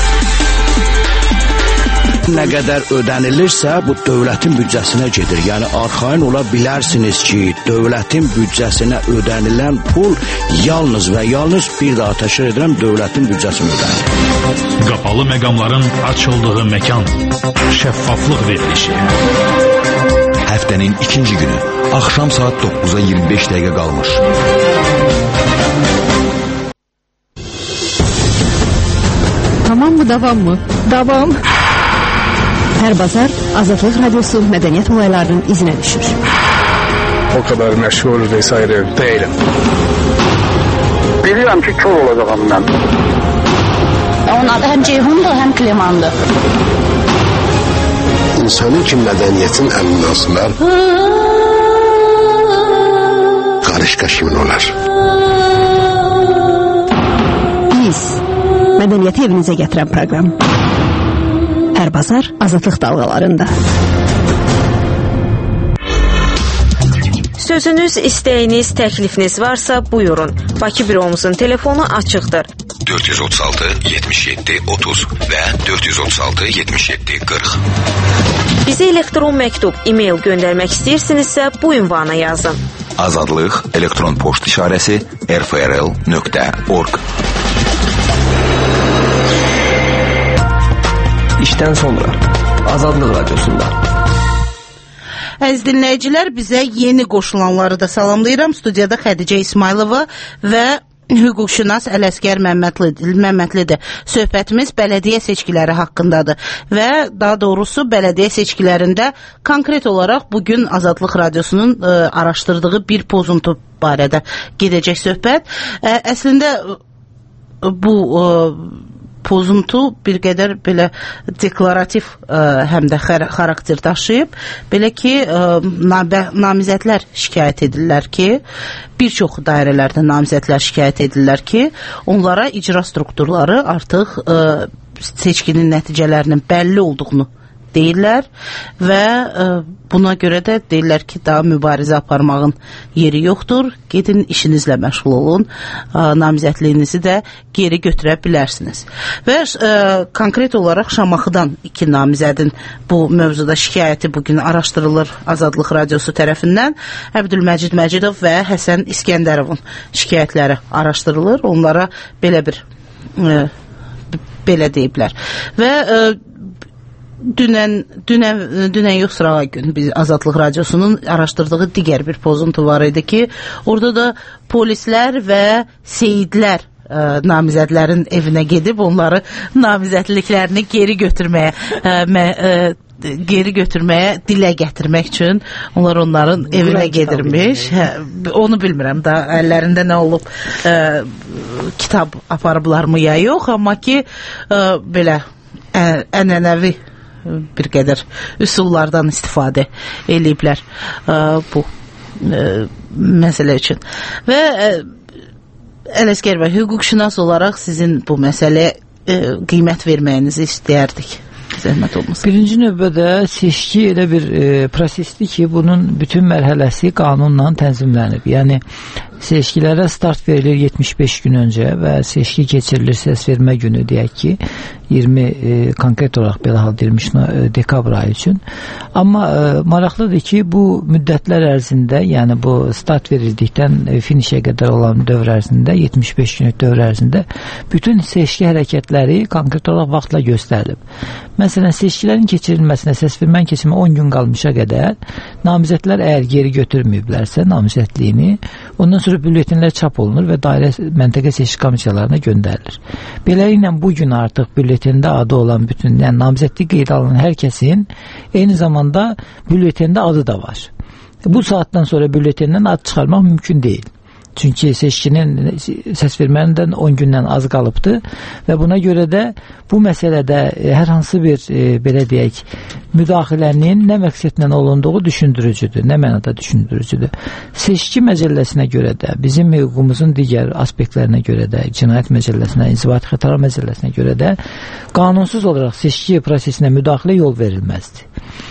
Nə qədər ödənilirsə, bu dövlətin büdcəsinə gedir. Yəni, arxayın ola bilərsiniz ki, dövlətin büdcəsinə ödənilən pul yalnız və yalnız bir daha təşkil edirəm, dövlətin büdcəsinə ödənilir. Qapalı məqamların açıldığı məkan, şəffaflıq verilişi. Həftənin ikinci günü, axşam saat 9-a 25 dəqiqə qalmış. Tamam mı, davam mı? Davam. Hər bazar Azadlıq Radiosu mədəniyyət olaylarının izinə düşür. O kadar məşğul vesaire değilim. Bilirəm ki, kör olacağım mən. Onun adı həm Ceyhundur, həm Klemandır. İnsanın ki, mədəniyyətin əlindən asılar, qarışqa kimin olar? Biz, mədəniyyəti evinizə gətirən proqram. Hər bazar Azadlıq dalğalarında. Sözünüz, istəyiniz, təklifiniz varsa buyurun. Bakı büromuzun telefonu açıqdır. 436 77 30 və 436 77 40. Bizə elektron məktub, e-mail göndərmək istəyirsinizsə bu ünvana yazın. Azadlıq elektron poçt işarəsi rfrl.org. İşdən sonra Azadlıq radiosunda. Əziz dinləyicilər, bizə yeni qoşulanları da salamlayıram. Studiyada Xədicə İsmailova və hüquqşünas Ələsgər Məmmədlidir. Söhbətimiz bələdiyyə seçkiləri haqqındadır və daha doğrusu bələdiyyə seçkilərində konkret olaraq bugün Azadlıq radiosunun araşdırdığı bir pozuntu barədə gedəcək söhbət. Əslində bu pozuntu bir qədər belə deklarativ həm də xarakter daşıyıb. Belə ki, namizədlər şikayət edirlər ki, bir çox dairələrdə namizədlər şikayət edirlər ki, onlara icra strukturları artıq seçkinin nəticələrinin bəlli olduğunu deyirlər və buna görə də deyirlər ki, daha mübarizə aparmağın yeri yoxdur, gedin işinizlə məşğul olun, namizədliyinizi də geri götürə bilərsiniz. Və konkret olaraq Şamaxıdan 2 namizədin bu mövzuda şikayəti bugün araşdırılır Azadlıq Radiosu tərəfindən. Əbdülməcid Məcidov və Həsən İskəndərovun şikayətləri araşdırılır. Onlara belə deyiblər. Və dünən yox, sırağa gün biz Azadlıq Radiosunun araşdırdığı digər bir pozuntu var idi ki, orada da polislər və seyidlər namizədlərin evinə gedib onları namizədliklərini geri götürməyə dilə gətirmək üçün onların evinə gedirmiş. Onu bilmirəm da, əllərində nə olub, kitab aparıblarmı ya yox, amma ki belə ənənəvi bir qədər üsullardan istifadə eləyiblər bu məsələ üçün. Və Ələsgər bəy, hüquqşünas olaraq sizin bu məsələyə qiymət verməyinizi istəyərdik. Zəhmət olmasın. Birinci növbədə seçki elə bir prosesdir ki, bunun bütün mərhələsi qanunla tənzimlənib. Yəni seçkilərə start verilir 75 gün öncə və seçki keçirilir səs vermə günü, deyək ki, 20 konkret olaraq belə hal edilmiş dekabr ayı üçün. Amma maraqlıdır ki, bu müddətlər ərzində, yəni bu start verildikdən finişə qədər olan dövr ərzində, 75 günlük dövr ərzində bütün seçki hərəkətləri konkret olaraq vaxtla göstərilib. Məsələn, seçkilərin keçirilməsinə, səs vermənin keçirilməsinə 10 gün qalmışa qədər namizədlər əgər geri götürməyiblərsə namizədliyini, ondan sonra bülletinlər çap olunur və dairə məntəqə seçki komissiyalarına göndərilir. Beləliklə bu gün artıq bülletində adı olan bütün, yəni namizədlik qeydə alınan hər kəsin eyni zamanda bülletində adı da var. Bu saatdan sonra bülletindən ad çıxarmaq mümkün deyil. Çünki seçkinin səs verməndən 10 gündən az qalıbdır və buna görə də bu məsələdə hər hansı bir belə deyək müdaxilənin nə məqsədlə olunduğu düşündürücüdür, nə mənada düşündürücüdür. Seçki məcəlləsinə görə də, bizim hüququmuzun digər aspektlərinə görə də, cinayət məcəlləsinə, inzibati xətalar məcəlləsinə görə də qanunsuz olaraq seçki prosesinə müdaxilə yol verilməzdir.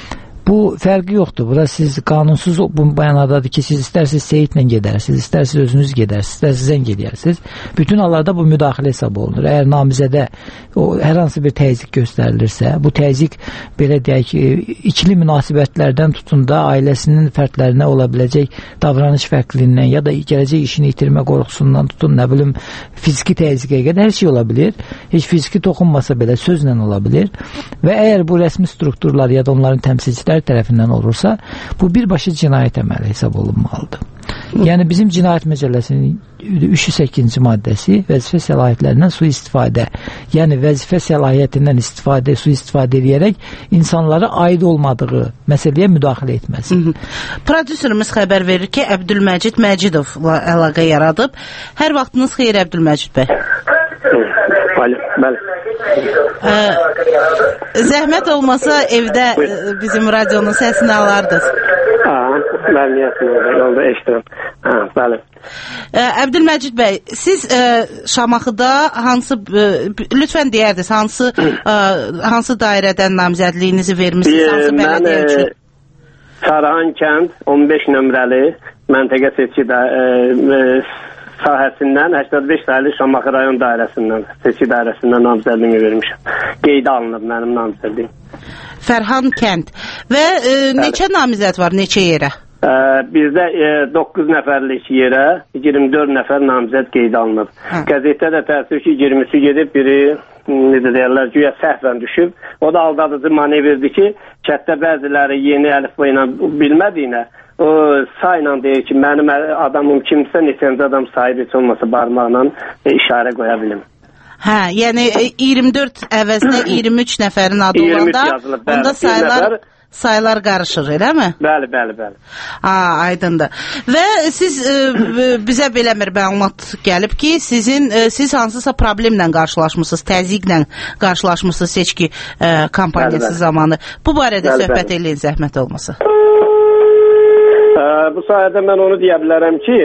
Bu fərqi yoxdur. Burada siz qanunsuz bu bəyanadadır ki, siz istərsiniz seyidlə gedərsiniz, istərsiniz özünüz gedərsiniz, istərsiniz zəng edərsiniz. Bütün hallarda bu müdaxilə hesab olunur. Əgər namizədə hər hansı bir təzyiq göstərilirsə, bu təzyiq belə deyək ikili münasibətlərdən tutun da ailəsinin fərdlərinə ola biləcək davranış fərqliliyindən ya da gələcək işini itirmə qorxusundan tutun, nə bilim, fiziki təzyiqə qədər hər şey ola bilir. Heç fiziki toxunmasa belə sözlə ola bilir. Və əgər bu rəsmi strukturlar ya da onların təmsilçiləri tərəfindən olursa, bu birbaşa cinayət əməli hesab olunmalıdır. Yəni bizim cinayət məcəlləsinin 308-ci maddəsi vəzifə səlahiyyətlərindən sui-istifadə, yəni vəzifə səlahiyyətindən sui-istifadə edərək insanlara aid olmadığı məsələyə müdaxilə etməz. Prodüserimiz xəbər verir ki, Əbdülməcid Məcidovla əlaqə yaradıb. Hər vaxtınız xeyir, Əbdülməcid bəy. Bəli. Zəhmət olmasa evdə bizim radionun səsini alardınız. Bəli, yolda eşidirəm. Bəli. Əbdülməcid bəy, siz Şamaxıda lütfən deyərdiniz, hansı dairədən namizədliyinizi vermişsiniz, hansı bələdiyyə üçün? Çarahan kənd 15 nömrəli məntəqə seçki sahəsindən 85 sayılı Şamaxı rayon dairəsindən, seçki dairəsindən namizədliyimi vermişəm. Qeydə alınıb mənim namizədliyim. Fərhan kənd. Və neçə namizəd var, neçə yerə? Bizdə 9 nəfərlik yerə 24 nəfər namizəd qeydə alınıb. Qəzetdə də təəssüf ki, 20-si gedib, biri necə deyərlər, güya səhvən düşüb. O da aldadıcı manevridir ki, kətdə bəziləri yeni əlifba ilə bilmədiyinə o sayla deyir ki, mənim adamım kimsə, neçənci adam sahib heç olmasa barmaqla işarə qoya bilim. Hə, yəni 24 əvəzinə 23 nəfərin adı olanda onda saylar qarışır, eləmi? Bəli. Aydındır. Və siz bizə belə bir məlumat gəlib ki, siz hansısa problemlə qarşılaşmısınız, təzyiqlə qarşılaşmısınız seçki kampaniyası zamanı. Bu barədə söhbət eləyin, zəhmət olmasa. Bu sayədə mən onu deyə bilərəm ki,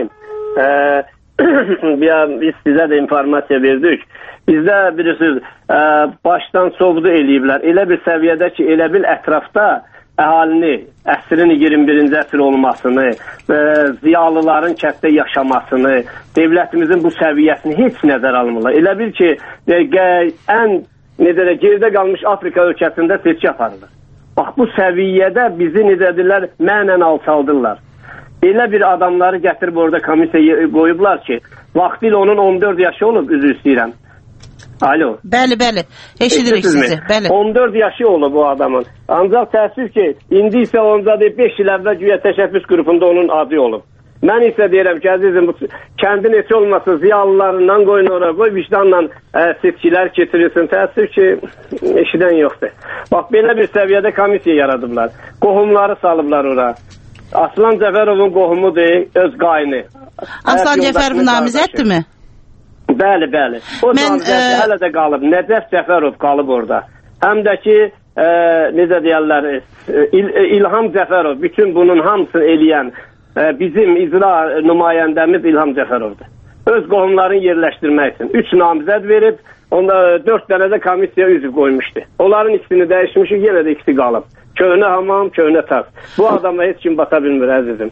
biz sizə də informasiya verdik. Bizdə bilirsiniz, başdan sovdu eləyiblər. Elə bir səviyyədə ki, elə bil ətrafda əhalini, əsrin 21-ci əsr olmasını, ziyalıların kənddə yaşamasını, devlətimizin bu səviyyəsini heç nəzər almırlar. Elə bil ki, ən geridə qalmış Afrika ölkəsində seçki aparılır. Bax, bu səviyyədə bizi mənən alçaldırlar. Elə bir adamları gətirib orada komissiya qoyublar ki, vaxtilə onun 14 yaşı olub, üzr istəyirəm. Alo. Bəli, eşidirik sizi. 14 yaşı olub bu adamın. Ancaq təəssüf ki, indi isə onda 5 il əvvəl güya təşəbbüs qrupunda onun adı olub. Mən isə deyirəm ki, əzizim, kəndin heç olmasa ziyalılarından qoyun oraya, qoy vicdanla seçkilər keçirilsin. Təəssüf ki, eşidən yoxdur. Bax, belə bir səviyyədə komissiya yaradıblar. Qohumları salıblar ora. Aslan Cəfərovun qohumudur, öz qayını. Aslan Cəfərov namizəddirmi? Bəli. O namizəd hələ də qalıb. Nəcəf Cəfərov qalıb orada. Həm də ki, necə deyərlər, İlham Cəfərov, bütün bunun hamısını eləyən bizim icra nümayəndəmiz İlham Cəfərovdur. Öz qohumlarını yerləşdirmək üçün 3 namizəd verib, onda 4 dənə də komissiya üzv qoymuşdu. Onların ikisini dəyişmişik, yenə də ikisi qalıb. Köhnə hamam, köhnə tas. Bu adama heç kim bata bilmir, əzizim.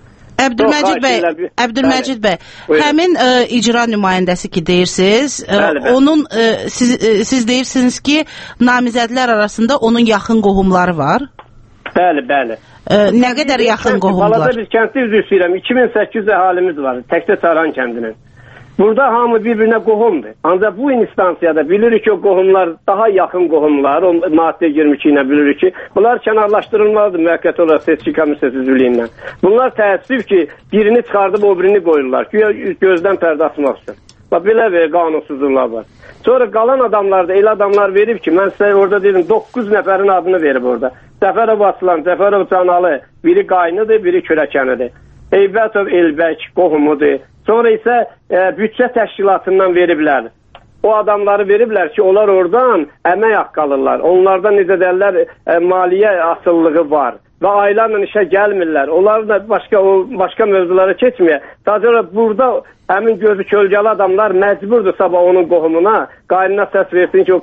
Əbdülməcid bəy, həmin icra nümayəndəsi ki deyirsiniz, onun siz deyirsiniz ki, namizədlər arasında onun yaxın qohumları var. Bəli. Nə qədər yaxın qohumlar? Balaca bir kənddə üzr istəyirəm, 2800 əhalimiz var, təkcə Saran kəndinin. Burada hamı bir-birinə qohumdur. Ancaq bu instansiyada bilirik ki, o qohumlar daha yaxın qohumlar, o maddə 22 ilə bilirik ki, bunlar kənarlaşdırılmalıdır müvəqqəti olaraq seçki komissiyası üzvlüyündən. Bunlar təəssüf ki, birini çıxardıb o birini qoyurlar, gözdən pərdə açmaq üçün. Belə qanunsuzluqlar var. Sonra qalan adamlar da elə adamlar verib ki, mən sizə orada dedim, 9 nəfərin adını verib orada. Cəfərov Aslan, Cəfərov Canalı, biri qaynıdır, biri kürəkənidir. Eybətov Elbək qohumudur. Sonra isə büdcə təşkilatından veriblər. O adamları veriblər ki, onlar oradan əmək haqqı alırlar. Onlarda necə deyirlər, maliyyə asıllığı var. Və aylarla işə gəlmirlər. Onlar da başqa mövzulara keçməyə. Sadəcə burada həmin gözü kölgəli adamlar məcburdur sabah onun qohumuna, qaynına səs versin ki, o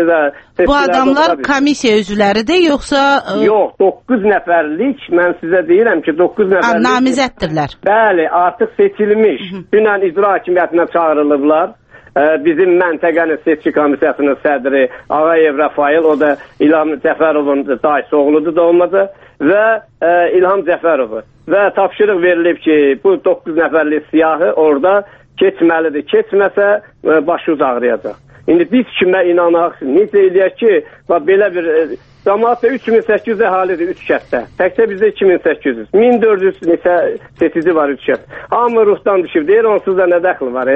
bu adamlar komissiya üzvləridir, yoxsa... Yox, 9 nəfərlik, mən sizə deyirəm ki, 9 nəfərlik... Namizəddirlər. Bəli, artıq seçilmiş. Dünən icra hakimiyyətinə çağırılıblar. Bizim məntəqənin seçki komissiyasının sədri Ağayev Rafail, o da İlham Cəfərovun dayısı oğludur da olmadı və İlham Cəfərovu. Və tapşırıq verilib ki, bu 9 nəfərlik siyahı orada keçməlidir. Keçməsə başımız ağrıyacaq. İndi biz kimə inanaq, necə eləyək ki, belə bir... Cəmaatda 3800 əhalidir 3 kənddə. Təkcə bizdə 2800. 1400 neçə seçici var 3 kənd. Hamı ruhdan düşüb. Deyir, onsuz da nə dəxli var?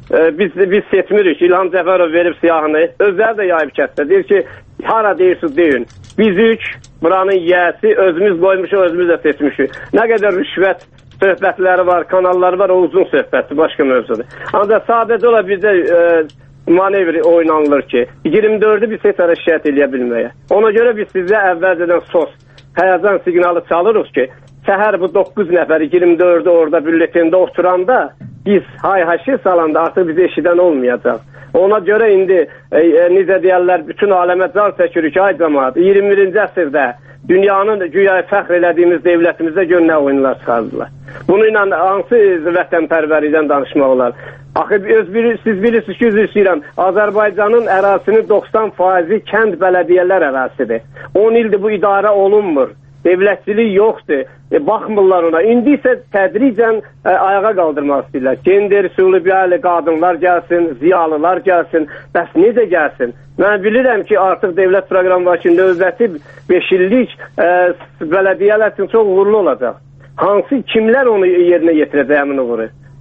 Biz seçmirik. İlham Cəfərov verib siyahını. Özləri də yayıb kənddə. Deyir ki, hara deyirsiniz deyin. Biz 3, buranın yiyəsi, özümüz qoymuşuq, özümüz də seçmişik. Nə qədər rüşvət söhbətləri var, kanalları var, o uzun söhbətdir, başqa mövzudur. Ancaq sadəcə ola bizdə manevr oynanılır ki, 24'ü biz heç ara şikayət eləyə bilməyə. Ona görə biz sizə əvvəlcədən sos, həyəcan siqnalı çalırıq ki, səhər bu 9 nəfəri 24'ü orada bülletində oturanda biz hay-haşı salanda artıq bizi eşidən olmayacaq. Ona görə indi necə deyərlər, bütün aləmə car çəkirik ki, ay cəmaat, 21-ci əsrdə dünyanın güya fəxr elədiyimiz devlətimizdə gör nə oyunlar çıxardılar. Bunu ilə hansı vətənpərvərlikdən danışmaq olar? Axı siz bilirsiniz ki, üzr istəyirəm, Azərbaycanın ərazisinin 90% kənd bələdiyyələr ərazisidir. 10 ildir bu idarə olunmur. Devlətçilik yoxdur. Baxmırlar ona. İndi isə tədricən ayağa qaldırmaq istəyirlər. Gender, sülübiyəli qadınlar gəlsin, ziyalılar gəlsin. Bəs necə gəlsin? Mən bilirəm ki, artıq devlət proqramı var ki, növbəti 5 illik bələdiyyələr üçün çox uğurlu olacaq. Hansı, kimlər onu yerinə yetirəcək həmin uğuru?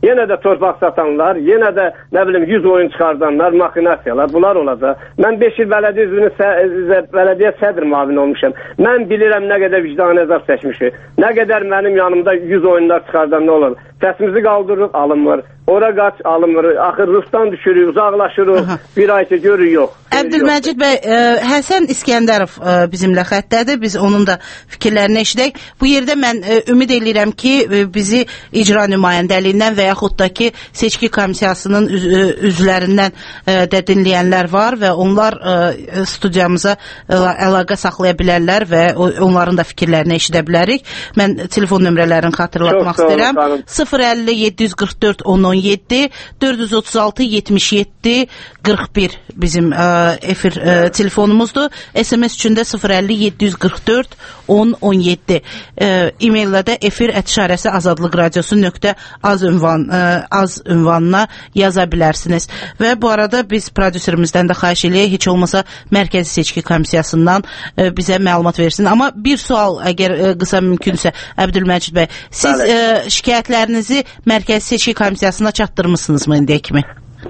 yenə də torpaq satanlar, yenə də nə bilim 100 oyun çıxardanlar, maxinasiyalar, bunlar olacaq. Mən 5 il bələdiyyə üzvünün bələdiyyə sədr müavini olmuşam. Mən bilirəm nə qədər vicdan əzab çəkmişik. Nə qədər mənim yanımda 100 oyunlar çıxardan nə olur. Səsimizi qaldırırıq, alınmır. Ora qaç, alınmır. Axır Rusdan düşürük, uzaqlaşırıq. Bir ayca görürük, yox. Əbdülməcid bəy, Həsən İskəndərov bizimlə xəttədir. Biz onun da fikirlərini eşidək. Bu yerdə mən ümid edirəm ki, bizi icra nümayəndəliyindən və yaxud da ki, seçki komissiyasının üzvlərindən də dinləyənlər var və onlar studiyamıza əlaqə saxlaya bilərlər və onların da fikirlərini eşidə bilərik. Mən telefon nömrələrini xatırlatmaq istəyirəm. 050 744 1017 436 77 41 bizim efir telefonumuzdur. SMS üçün də 050 744 1017 e-maillə də efir@azadlıqradiosu.az ünvanına yaza bilərsiniz. Və bu arada biz prodüserimizdən də xahiş eləyək, heç olmasa Mərkəzi Seçki Komissiyasından bizə məlumat versin. Amma bir sual, əgər qısa mümkünsə, Əbdülməcid bəy, siz şikayətlərinizi Mərkəzi Seçki Komissiyasına çatdırmısınızmı indiyə kimi?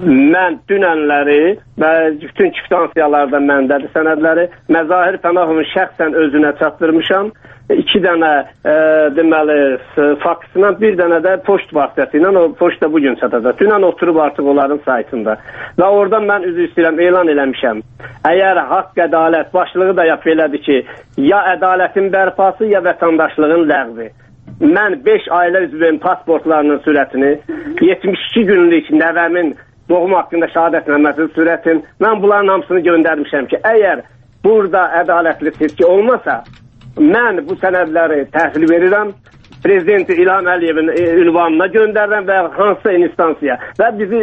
Mən dünənləri və bütün kvitansiyalarda məndədir sənədləri Məzahir Pənahovun şəxsən özünə çatdırmışam. 2 dənə deməli faksla, bir dənə də poçt vasitəsilə, o poçt da bugün çatacaq. Dünən oturub artıq onların saytında. Və oradan mən üzr istəyirəm, elan eləmişəm. Əgər haqq ədalət başlığı da yap elədir ki, ya ədalətin bərpası, ya vətəndaşlığın ləğvi. Mən 5 ailə üzvünün pasportlarının sürətini, 72 günlük nəvəmin doğum haqqında şəhadətnaməsinin sürətin, mən bunların hamısını göndərmişəm ki, əgər burada ədalətli seçki olmasa, mən bu sənədləri təhvil verirəm, Prezidenti İlham Əliyevin ünvanına göndərirəm və hansısa instansiya və bizi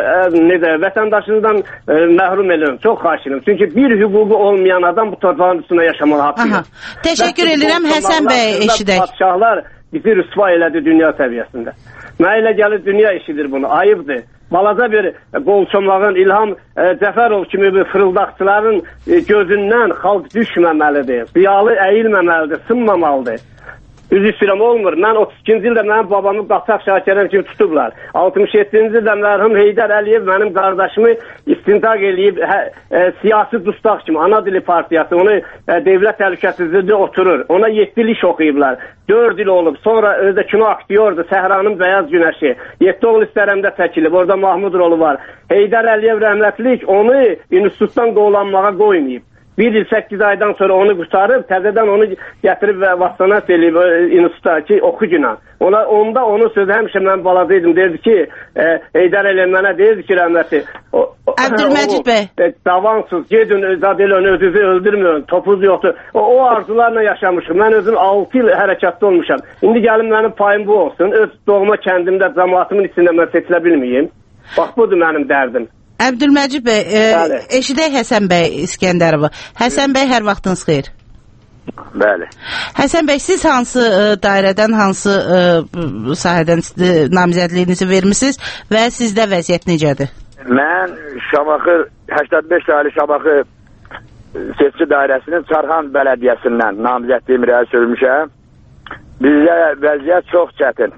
vətəndaşından məhrum edirəm. Çox xahiş edirəm. Çünki bir hüququ olmayan adam bu torpağın üstündə yaşamalı haqqı yox. Təşəkkür edirəm, Həsən bəy, eşidək. Padşahlar bizi rüsva elədi dünya səviyyəsində. Mənə elə gəlir, dünya eşidir bunu. Ayıbdır. Balaca bir qolçomağın İlham Cəfərov kimi bir fırıldaqçıların gözündən xalq düşməməlidir. Ziyalı əyilməməlidir, sınmamalıdır. Üzr istəyirəm, olmur. Mən 32-ci ildə mənim babamı qaçaq şahkərəm kimi tutublar. 67-ci ildə mərhum Heydər Əliyev mənim qardaşımı istintaq eləyib siyasi dustaq kimi, ana dili partiyası, onu devlət təhlükəsizliyi oturur. Ona 7 il iş oxuyublar. 4 il olub. Sonra özdə kino aktyordur, Səhranın Bəyaz Günəşi. 7 oğul istərəmdə çəkilib. Orada Mahmud rolu var. Heydər Əliyev rəhmətlik onu institutdan qovlanmağa qoymayıb. 1 il 8 aydan sonra onu qurtarıb, təzədən onu gətirib və vastanat eləyib institutda ki, oxu günə. Onda onun sözü həmişə mən balacaydım. Deyirdi ki, Heydər Əliyev mənə deyirdi ki, rəhmətli, Əbdülməcid bəy, davansız, gedin, özünüzü öldürmüyorsun, topuz yoxdur. O arzularla yaşamışım. Mən özüm 6 il hərəkətdə olmuşam. İndi gəlin mənim payım bu olsun. Öz doğma kəndimdə, cəmaatımın içində mən seçilə bilməyim. Bax, budur mənim dərdim. Əbdülməcid bəy, eşidək Həsən bəy İskəndərovu. Həsən bəy, hər vaxtınız xeyir. Bəli. Həsən bəy, siz hansı dairədən, hansı sahədən namizədliyinizi vermişsiniz və sizdə vəziyyət necədir? Mən Şamaxı, 85 sayılı Şamaxı seçki dairəsinin Çarhan bələdiyyəsindən namizədliyimi rəis sürmüşəm. Bizdə vəziyyət çox çətin.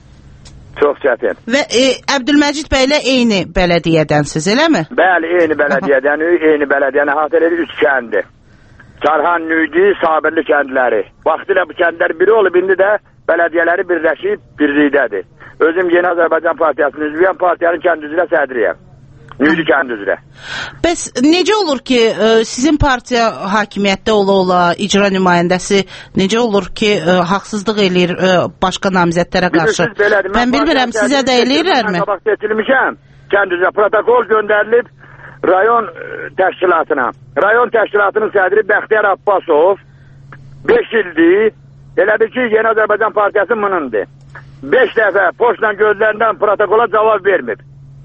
Çox çətin. Və Əbdülməcid bəylə eyni bələdiyyədənsiz, eləmi? Bəli, eyni bələdiyyəni əhatə edir 3 kəndi. Çarhan, Nüydi, Sabirli kəndləri. Vaxtilə bu kəndlər biri olub, indi də bələdiyyələri birləşib birlikdədir. Özüm Yeni Azərbaycan Partiyasının üzvüyəm, partiyanın kənd üzrə sədriyəm. Nüydi kənd üzrə. Bəs necə olur ki, sizin partiya hakimiyyətdə ola-ola, icra nümayəndəsi necə olur ki, haqsızlıq eləyir başqa namizədlərə qarşı? Mən bilmirəm, sizə də eləyirlərmi? Mən qabaq seçilmişəm, kənd üzrə protokol göndərilib rayon təşkilatına. Rayon təşkilatının sədri Bəxtiyar Abbasov 5 ildir, elədir ki, Yeni Azərbaycan Partiyası mınındır. 5 dəfə poçtla gözlərindən protokola cavab vermir.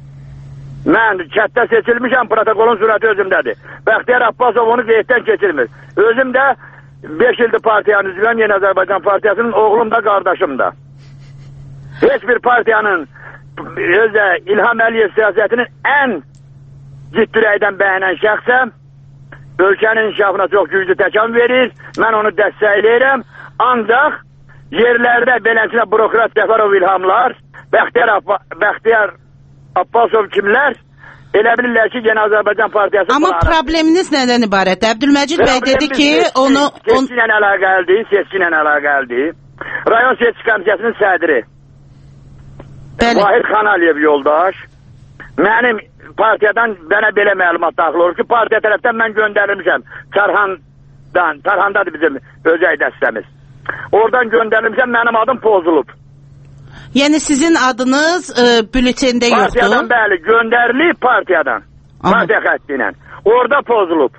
Mən kətdə seçilmişəm, protokolun sürəti özümdədir. Bəxtiyar Abbasov onu qeyddən keçirmir. Özüm də 5 ildir partiyanın üzvüyəm, Yeni Azərbaycan Partiyasının, oğlum da, qardaşım da. Heç bir partiyanın özə İlham Əliyev siyasətinin ən ciddirəkdən bəyənən şəxsəm, ölkənin inkişafına çox güclü təkan verir, mən onu dəstəkləyirəm, ancaq yerlərdə beləsinə bürokrat Cəfərov İlhamlar, Bəxtiyar Abbasov kimlər? Elə bilirlər ki, Yeni Azərbaycan Partiyası... Amma probleminiz nədən ibarət? Əbdülməcid bəy dedi ki, onu... Seçki ilə əlaqəlidir. Rayon Seçki Komissiyasının sədri. Vahid Xanaliyev yoldaş. Mənim partiyadan mənə belə məlumat daxil olur ki, partiya tərəfdən mən göndərilmişəm. Tarhandadır bizim özəy dəstəmiz. Oradan göndərilmişəm, mənim adım pozulub. Yəni sizin adınız bülletində yoxdur? Partiyadan bəli, göndərilib partiyadan. Partiya xətti ilə. Orada pozulub.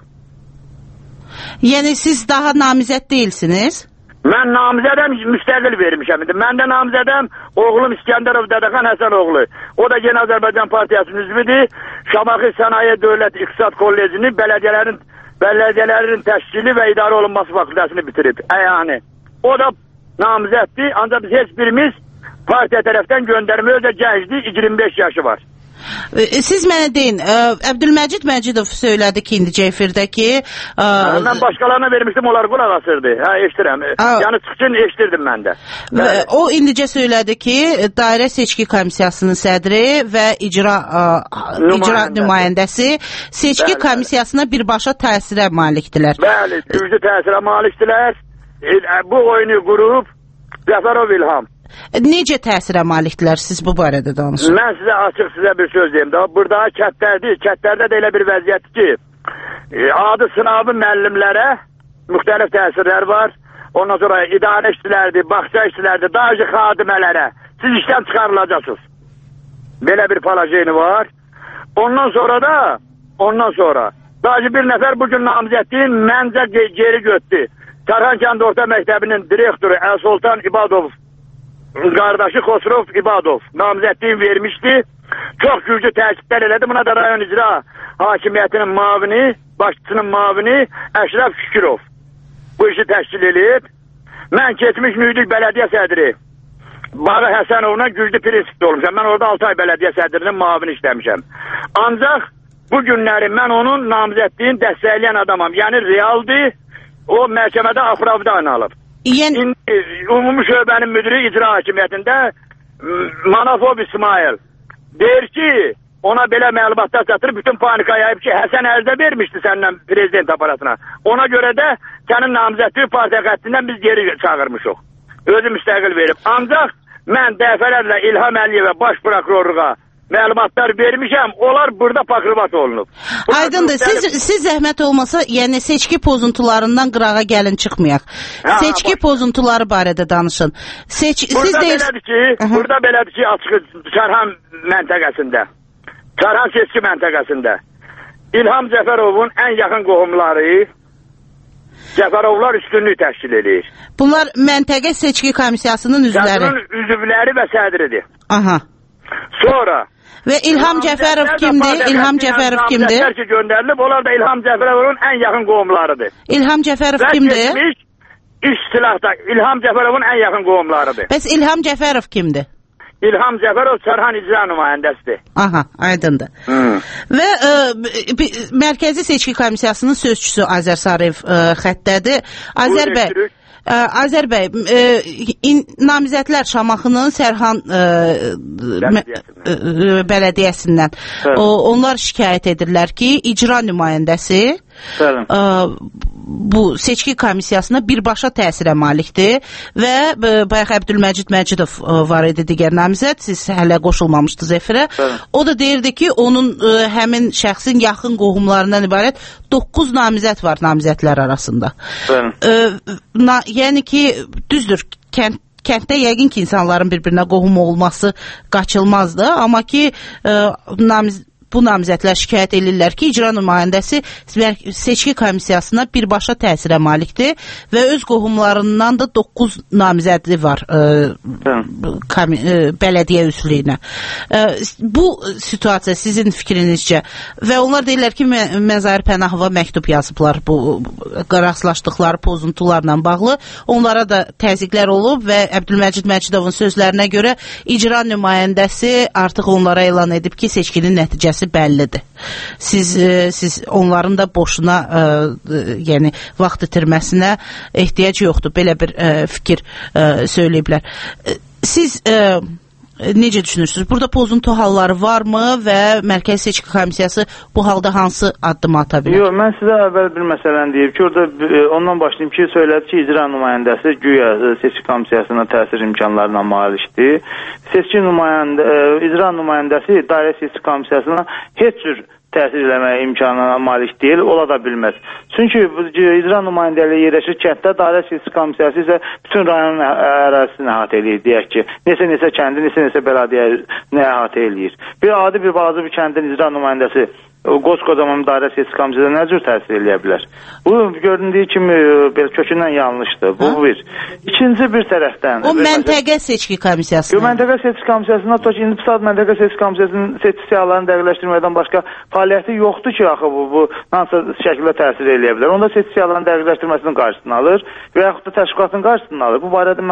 Yəni siz daha namizəd deyilsiniz? Mən namizədəm, müstəqil vermişəm. Mən də namizədəm, oğlum İskəndərov Dədəxan Həsənoğlu. O da Yeni Azərbaycan Partiyasının üzvüdür. Şamaxı Sənaye Dövlət İqtisad Kollecini, bələdiyyələrin təşkili və idarə olunması fakültəsini bitirib. Yəni, o da namizəddir, ancaq biz heç birimiz partiya tərəfdən göndərmə özə gəncdir, 25 yaşı var. Siz mənə deyin, Əbdülməcid Məcidov söylədi ki, indicə efirdə ki... Mən başqalarına vermişdim, onlar qulaq asırdı. Eşdirəm. Yəni çıxın, eşdirdim mən də. O indicə söylədi ki, Dairə Seçki Komissiyasının sədri və icra nümayəndəsi seçki komissiyasına birbaşa təsirə malikdirlər. Bəli, güclü təsirə malikdirlər. Bu oyunu qurub Zəfərov İlham. Necə təsirə malikdirlər, siz bu barədə danışın? Mən sizə bir söz deyim. Burada kətlərdir. Kətlərdə də elə bir vəziyyətdir ki, adı sınavı müəllimlərə müxtəlif təsirlər var. Ondan sonra idarə işçilərdir, bağça işçilərdir, dağcı xadimələrə siz işdən çıxarılacaqsınız. Belə bir palajeni var. Ondan sonra dağcı bir nəfər bugün namizədliyin məncə geri götdü. Tarhan Kənd Orta Məktəbinin direktoru Əlsultan İbadov qardaşı Xosrov İbadov namizədliyin vermişdi. Çox güclü təkidlər elədi. Buna da rayon icra hakimiyyətinin mavini, başçısının mavini Əşrəf Şükürov bu işi təşkil edib. Mən keçmiş Müydük Bələdiyyə sədri Bağı Həsənovla güclü prinsipdə olmuşam. Mən orada 6 ay bələdiyyə sədrinin mavini işləmişəm. Ancaq bu günləri mən onun namizədliyini dəstəkləyən adamam. Yəni realdır. O məhkəmədə afravdan alıb. Ümumi şöbənin müdürü icra hakimiyyətində Manafov İsmail deyir ki, ona belə məlumatlar çatırıb, bütün panika yayıb ki, Həsən ərizə vermişdi səndən prezident aparatına. Ona görə də sənin namizədliyi partiya xəttindən biz geri çağırmışıq. Özü müstəqil verib. Ancaq mən dəfələrlə İlham Əliyevə baş prokurorluğa məlumatlar vermişəm, onlar burada pakrivat olunub. Aydındır, siz zəhmət olmasa, yəni seçki pozuntularından qırağa gəlin çıxmayaq. Seçki pozuntuları barədə danışın. Burada belədir ki, açıq Çarhan məntəqəsində, Çarhan seçki məntəqəsində İlham Cəfərovun ən yaxın qohumları Cəfərovlar üstünlük təşkil edir. Bunlar məntəqə seçki komissiyasının üzvləri. Üzvləri və sədridir. Aha. Sonra və İlham Cəfərov kimdir? İlham Cəfərov kimdir? Ki göndərilib, onlar da İlham Cəfərovun ən yaxın qohumlarıdır. İlham Cəfərov kimdir? Və keçmiş iş silahda İlham Cəfərovun ən yaxın qohumlarıdır. Bəs İlham Cəfərov kimdir? İlham Cəfərov Çarhan icra nümayəndəsidir. Aha, aydındır. Və Mərkəzi Seçki Komissiyasının sözçüsü Azər Sarıyev xəttədir. Azər bəy, namizədlər Şamaxının Sərhan bələdiyyəsindən onlar şikayət edirlər ki, icra nümayəndəsi bu seçki komissiyasına birbaşa təsirə malikdir və bayaq Əbdülməcid Məcidov var idi digər namizəd, siz hələ qoşulmamışdınız efirə. O da deyirdi ki, onun həmin şəxsin yaxın qohumlarından ibarət 9 namizəd var namizədlər arasında. Yəni ki, düzdür, kənddə yəqin ki, insanların bir-birinə qohum olması qaçılmazdı, amma ki, bu namizədlər şikayət edirlər ki, icra nümayəndəsi seçki komissiyasına birbaşa təsirə malikdir və öz qohumlarından da 9 namizədli var bələdiyyə üzvlüyünə. Bu situasiya sizin fikrinizcə və onlar deyirlər ki, Məzahir Pənahova məktub yazıblar bu rastlaşdıqları pozuntularla bağlı. Onlara da təzyiqlər olub və Əbdülməcid Məcidovun sözlərinə görə icra nümayəndəsi artıq onlara elan edib ki, seçkinin nəticəsi bəllidir. Siz onların da boşuna yəni vaxt itirməsinə ehtiyac yoxdur. Belə bir fikir söyləyiblər. Siz Necə düşünürsünüz? Burada pozuntu halları varmı və Mərkəzi Seçki Komissiyası bu halda hansı addım ata bilər? Yox, mən sizə əvvəl bir məsələni deyib ki, orada ondan başlayayım ki, söylədi ki, icra nümayəndəsi güya Seçki Komissiyasına təsir imkanlarına malikdir. İcra nümayəndəsi Dairə Seçki Komissiyasına heç cür təsir eləməyə imkanına malik deyil, ola da bilməz. Çünki icra nümayəndəliyi yerləşir kənddə, Dairə Seçki Komissiyası isə bütün rayonun ərazisini əhatə eləyir, deyək ki, neçə kəndi, neçə bələdiyyəni əhatə eləyir. Bir adi bir balaca bir kəndin icra nümayəndəsi qocaman dairə seçki komissiyasına nə cür təsir eləyə bilər? Bu göründüyü kimi kökündən yanlışdır. Bu bir. İkinci bir tərəfdən. O məntəqə seçki komissiyası. Məntəqə seçki komissiyasına indi saat məntəqə seçki komissiyasının seçki siyahılarını dəqiqləşdirməkdən başqa fəaliyyəti yoxdur ki, axı bu hansı şəkildə təsir eləyə bilər. Onda seçki siyahılarını dəqiqləşdirməsinin qarşısını alır və yaxud da təşkilatın qarşısını alır. Bu barədə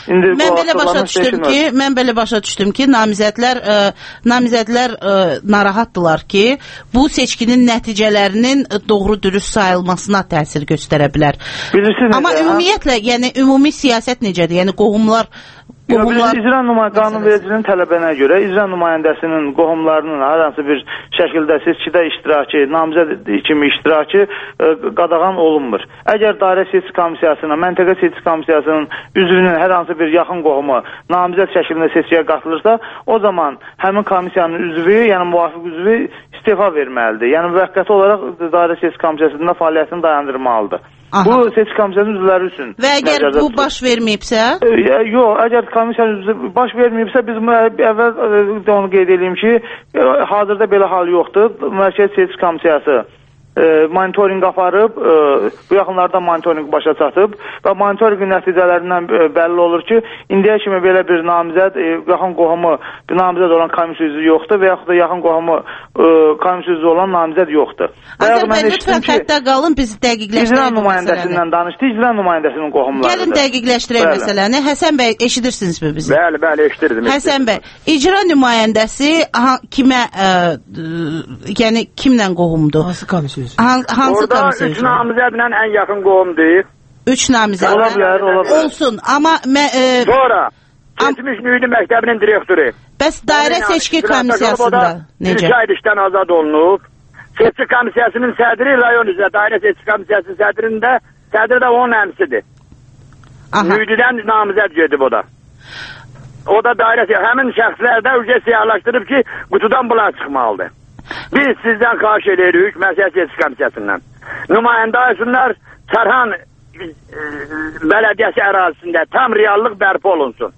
mən belə başa düşdüm ki, namizədlər narahatdılar ki, bu seçkinin nəticələrinin doğru dürüst sayılmasına təsir göstərə bilər. Amma ümumiyyətlə, yəni ümumi siyasət necədir? Yəni qohumlar İcra qanunvericinin tələbinə görə icra nümayəndəsinin qohumlarının hər hansı bir şəkildə seçkidə iştirakı, namizəd kimi iştirakı qadağan olunmur. Əgər dairə seçki komissiyasına, məntəqə seçki komissiyasının üzvünün hər hansı bir yaxın qohumu namizəd şəklində seçkiyə qatılırsa, o zaman həmin komissiyanın üzvü, yəni müvafiq üzvü istefa verməlidir. Yəni müvəqqəti olaraq dairə seçki komissiyasında fəaliyyətini dayandırmalıdır. Bu seçki komissiyasının üzvləri üçün. Və əgər bu baş verməyibsə? Yox, əgər komissiyanın baş verməyibsə, biz əvvəl onu qeyd edeyim ki, hazırda belə hal yoxdur. Mərkəzi Seçki Komissiyası monitorinq aparıb, bu yaxınlarda monitorinq başa çatıb və monitorinqin nəticələrindən bəlli olur ki, indiyə kimi belə bir namizəd, yaxın qohumu bir namizəd olan komissiya üzvü yoxdur və yaxud da yaxın qohumu komissiya üzvü olan namizəd yoxdur. Azərbaycan lütfən xəttə qalın, biz dəqiqləşdirək İcra nümayəndəsindən danışdı, icra nümayəndəsinin qohumlarıdır. Gəlin dəqiqləşdirək məsələni. Həsən bəy, eşidirsinizmi bizi? Bəli, eşidirdim. Həsən bəy, icra nümayəndəsi kimə, yəni kimlə qohumdur? Hansı komissiya? Orada 3 namizədlə ən yaxın qohumdur. 3 namizədlə? Ola bilər. Olsun, amma... Sonra, keçmiş Nüyüdü Məktəbinin direktoru. Bəs dairə seçki komissiyasında necə? 3 ay işdən azad olunub. Seçki komissiyasının sədri rayon üzrə, dairə seçki komissiyasının sədrində, sədri də onun əmsidir. Nüyüdüdən namizəd gedib o da. O da dairə, həmin şəxslər də ücret siyahlaşdırıb ki, qutudan bunlar çıxmalıdır. Biz sizdən xahiş edirik Mərkəzi Seçki Komissiyasından. Nümayəndə ayısınlar Çarhan bələdiyyəsi ərazisində tam reallıq bərpa olunsun.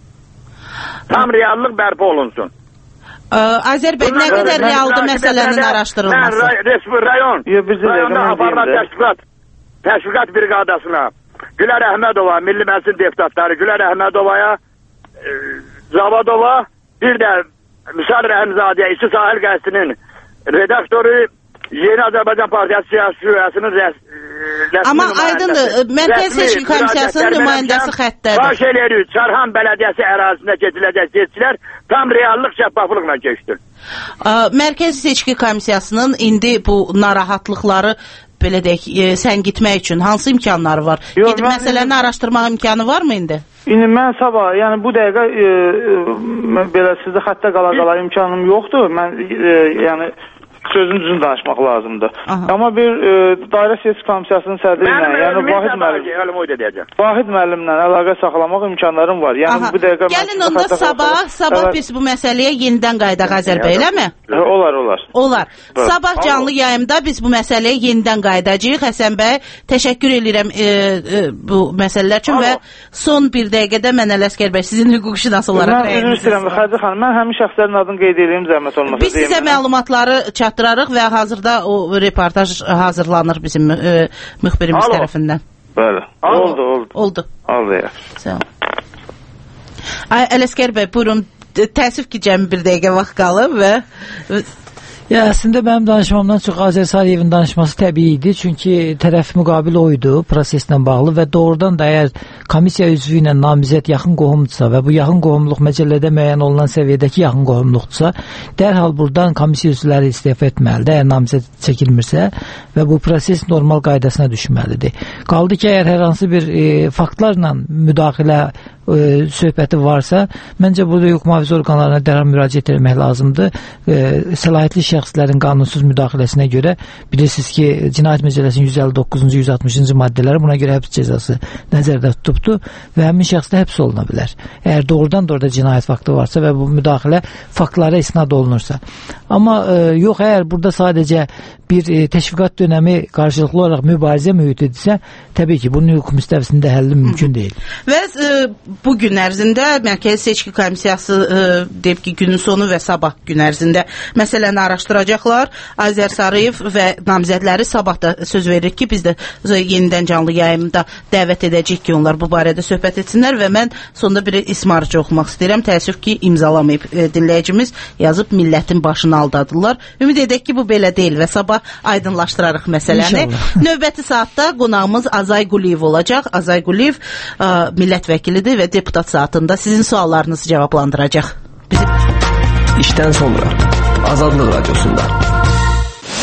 Tam reallıq bərpa olunsun. Azərbaycan nə qədər realdır məsələnin araşdırılması? Mən rayonda aparılan təşviqat briqadasına Gülər Əhmədova, Milli Məclisin deputatları Gülər Əhmədovaya, Zavadova, bir də Müsar Rəhimzadəyə, İşçi Sahil Qəzetinin redaktoru, Yeni Azərbaycan Partiyası siyasi şübhəsinin rəsmi amma aydındır, Mərkəzi Seçki Komissiyasının nümayəndəsi xəttədir. Xahiş edirik, Çarhan bələdiyəsi ərazisində keçiləcək seçkilər tam reallıq, şəffaflıqla keçdir. Mərkəzi Seçki Komissiyasının indi bu narahatlıqları belə deyək, sən gitmək üçün hansı imkanları var? Gidib məsələni araşdırmaq imkanı var mı indi? İndi mən sabah, yəni bu dəqiqə belə sizə xəttə qala imkanım yoxdur. Mən yəni sözün düzünü danışmaq lazımdır. Amma bir dairə seçki komissiyasının sədri ilə, yəni Vahid müəllimlə əlaqə saxlamaq imkanlarım var. Yəni bu dəqiqə gəlin onda sabah biz bu məsələyə yenidən qayıdaq Azərbaycan, eləmi? Olar. Sabah canlı yayımda biz bu məsələyə yenidən qayıdacağıq. Həsən bəy, təşəkkür edirəm bu məsələlər üçün və son bir dəqiqədə mən Ələsgər bəy sizin hüquqşünas olaraq rəyinizi. Mən üzr istəyirəm Xədicə xanım, mən həmin şəxslərin adını qeyd edeyim, zəhmət olmasa. Biz sizə məlumatları çatdırarıq və hazırda o reportaj hazırlanır bizim müxbirimiz tərəfindən. Bəli. Oldu. Sağ ol. Ələsgər bəy, buyurun, təəssüf ki, cəmi bir dəqiqə vaxt qalıb və... Əslində mənim danışmamdan çox Azər Sarıyevin danışması təbii idi. Çünki tərəf müqabil oydu proseslə bağlı və doğrudan da əgər komissiya üzvü ilə namizəd yaxın qohumdursa və bu yaxın qohumluq məcəllədə müəyyən olunan səviyyədəki yaxın qohumluqdursa, dərhal buradan komissiya üzvləri istefa etməlidir, əgər namizəd çəkilmirsə və bu proses normal qaydasına düşməlidir. Qaldı ki, əgər hər hansı bir faktlarla müdaxilə söhbəti varsa, məncə burada hüquq mühafizə orqanlarına dərhal müraciət etmək lazımdır. Səlahiyyətli şəxslərin qanunsuz müdaxiləsinə görə bilirsiniz ki, Cinayət Məcəlləsinin 159-cu, 160-cı maddələri buna görə həbs cəzası nəzərdə tutubdur və həmin şəxs də həbs oluna bilər. Əgər doğrudan da orada cinayət faktı varsa və bu müdaxilə faktlara isnad olunursa. Amma yox, əgər burada sadəcə bir təşviqat dönəmi qarşılıqlı olaraq mübarizə mühitidirsə, təbii ki, bunun hüquq müstəvisində həlli mümkün deyil. Və bu gün ərzində Mərkəzi Seçki Komissiyası deyib ki, günün sonu və sabah gün ərzində məsələni araşdıracaqlar. Azər Sarıyev və namizədləri sabah da söz verir ki, biz də yenidən canlı yayımda dəvət edəcəyik ki, onlar bu barədə söhbət etsinlər və mən sonda bir ismarıcı oxumaq istəyirəm. Təəssüf ki, imzalamayıb dinləyicimiz yazıb millətin başını aldadırlar. Ümid edək ki, bu belə deyil və sabah aydınlaşdırarıq məsələni. İnşallah. Növbəti saatda qonağımız Azay Quliyev olacaq. Azay Quliyev millət-vəkilidir və deputat saatında sizin suallarınızı cavablandıracaq. İşdən sonra Azadlıq Radiosunda.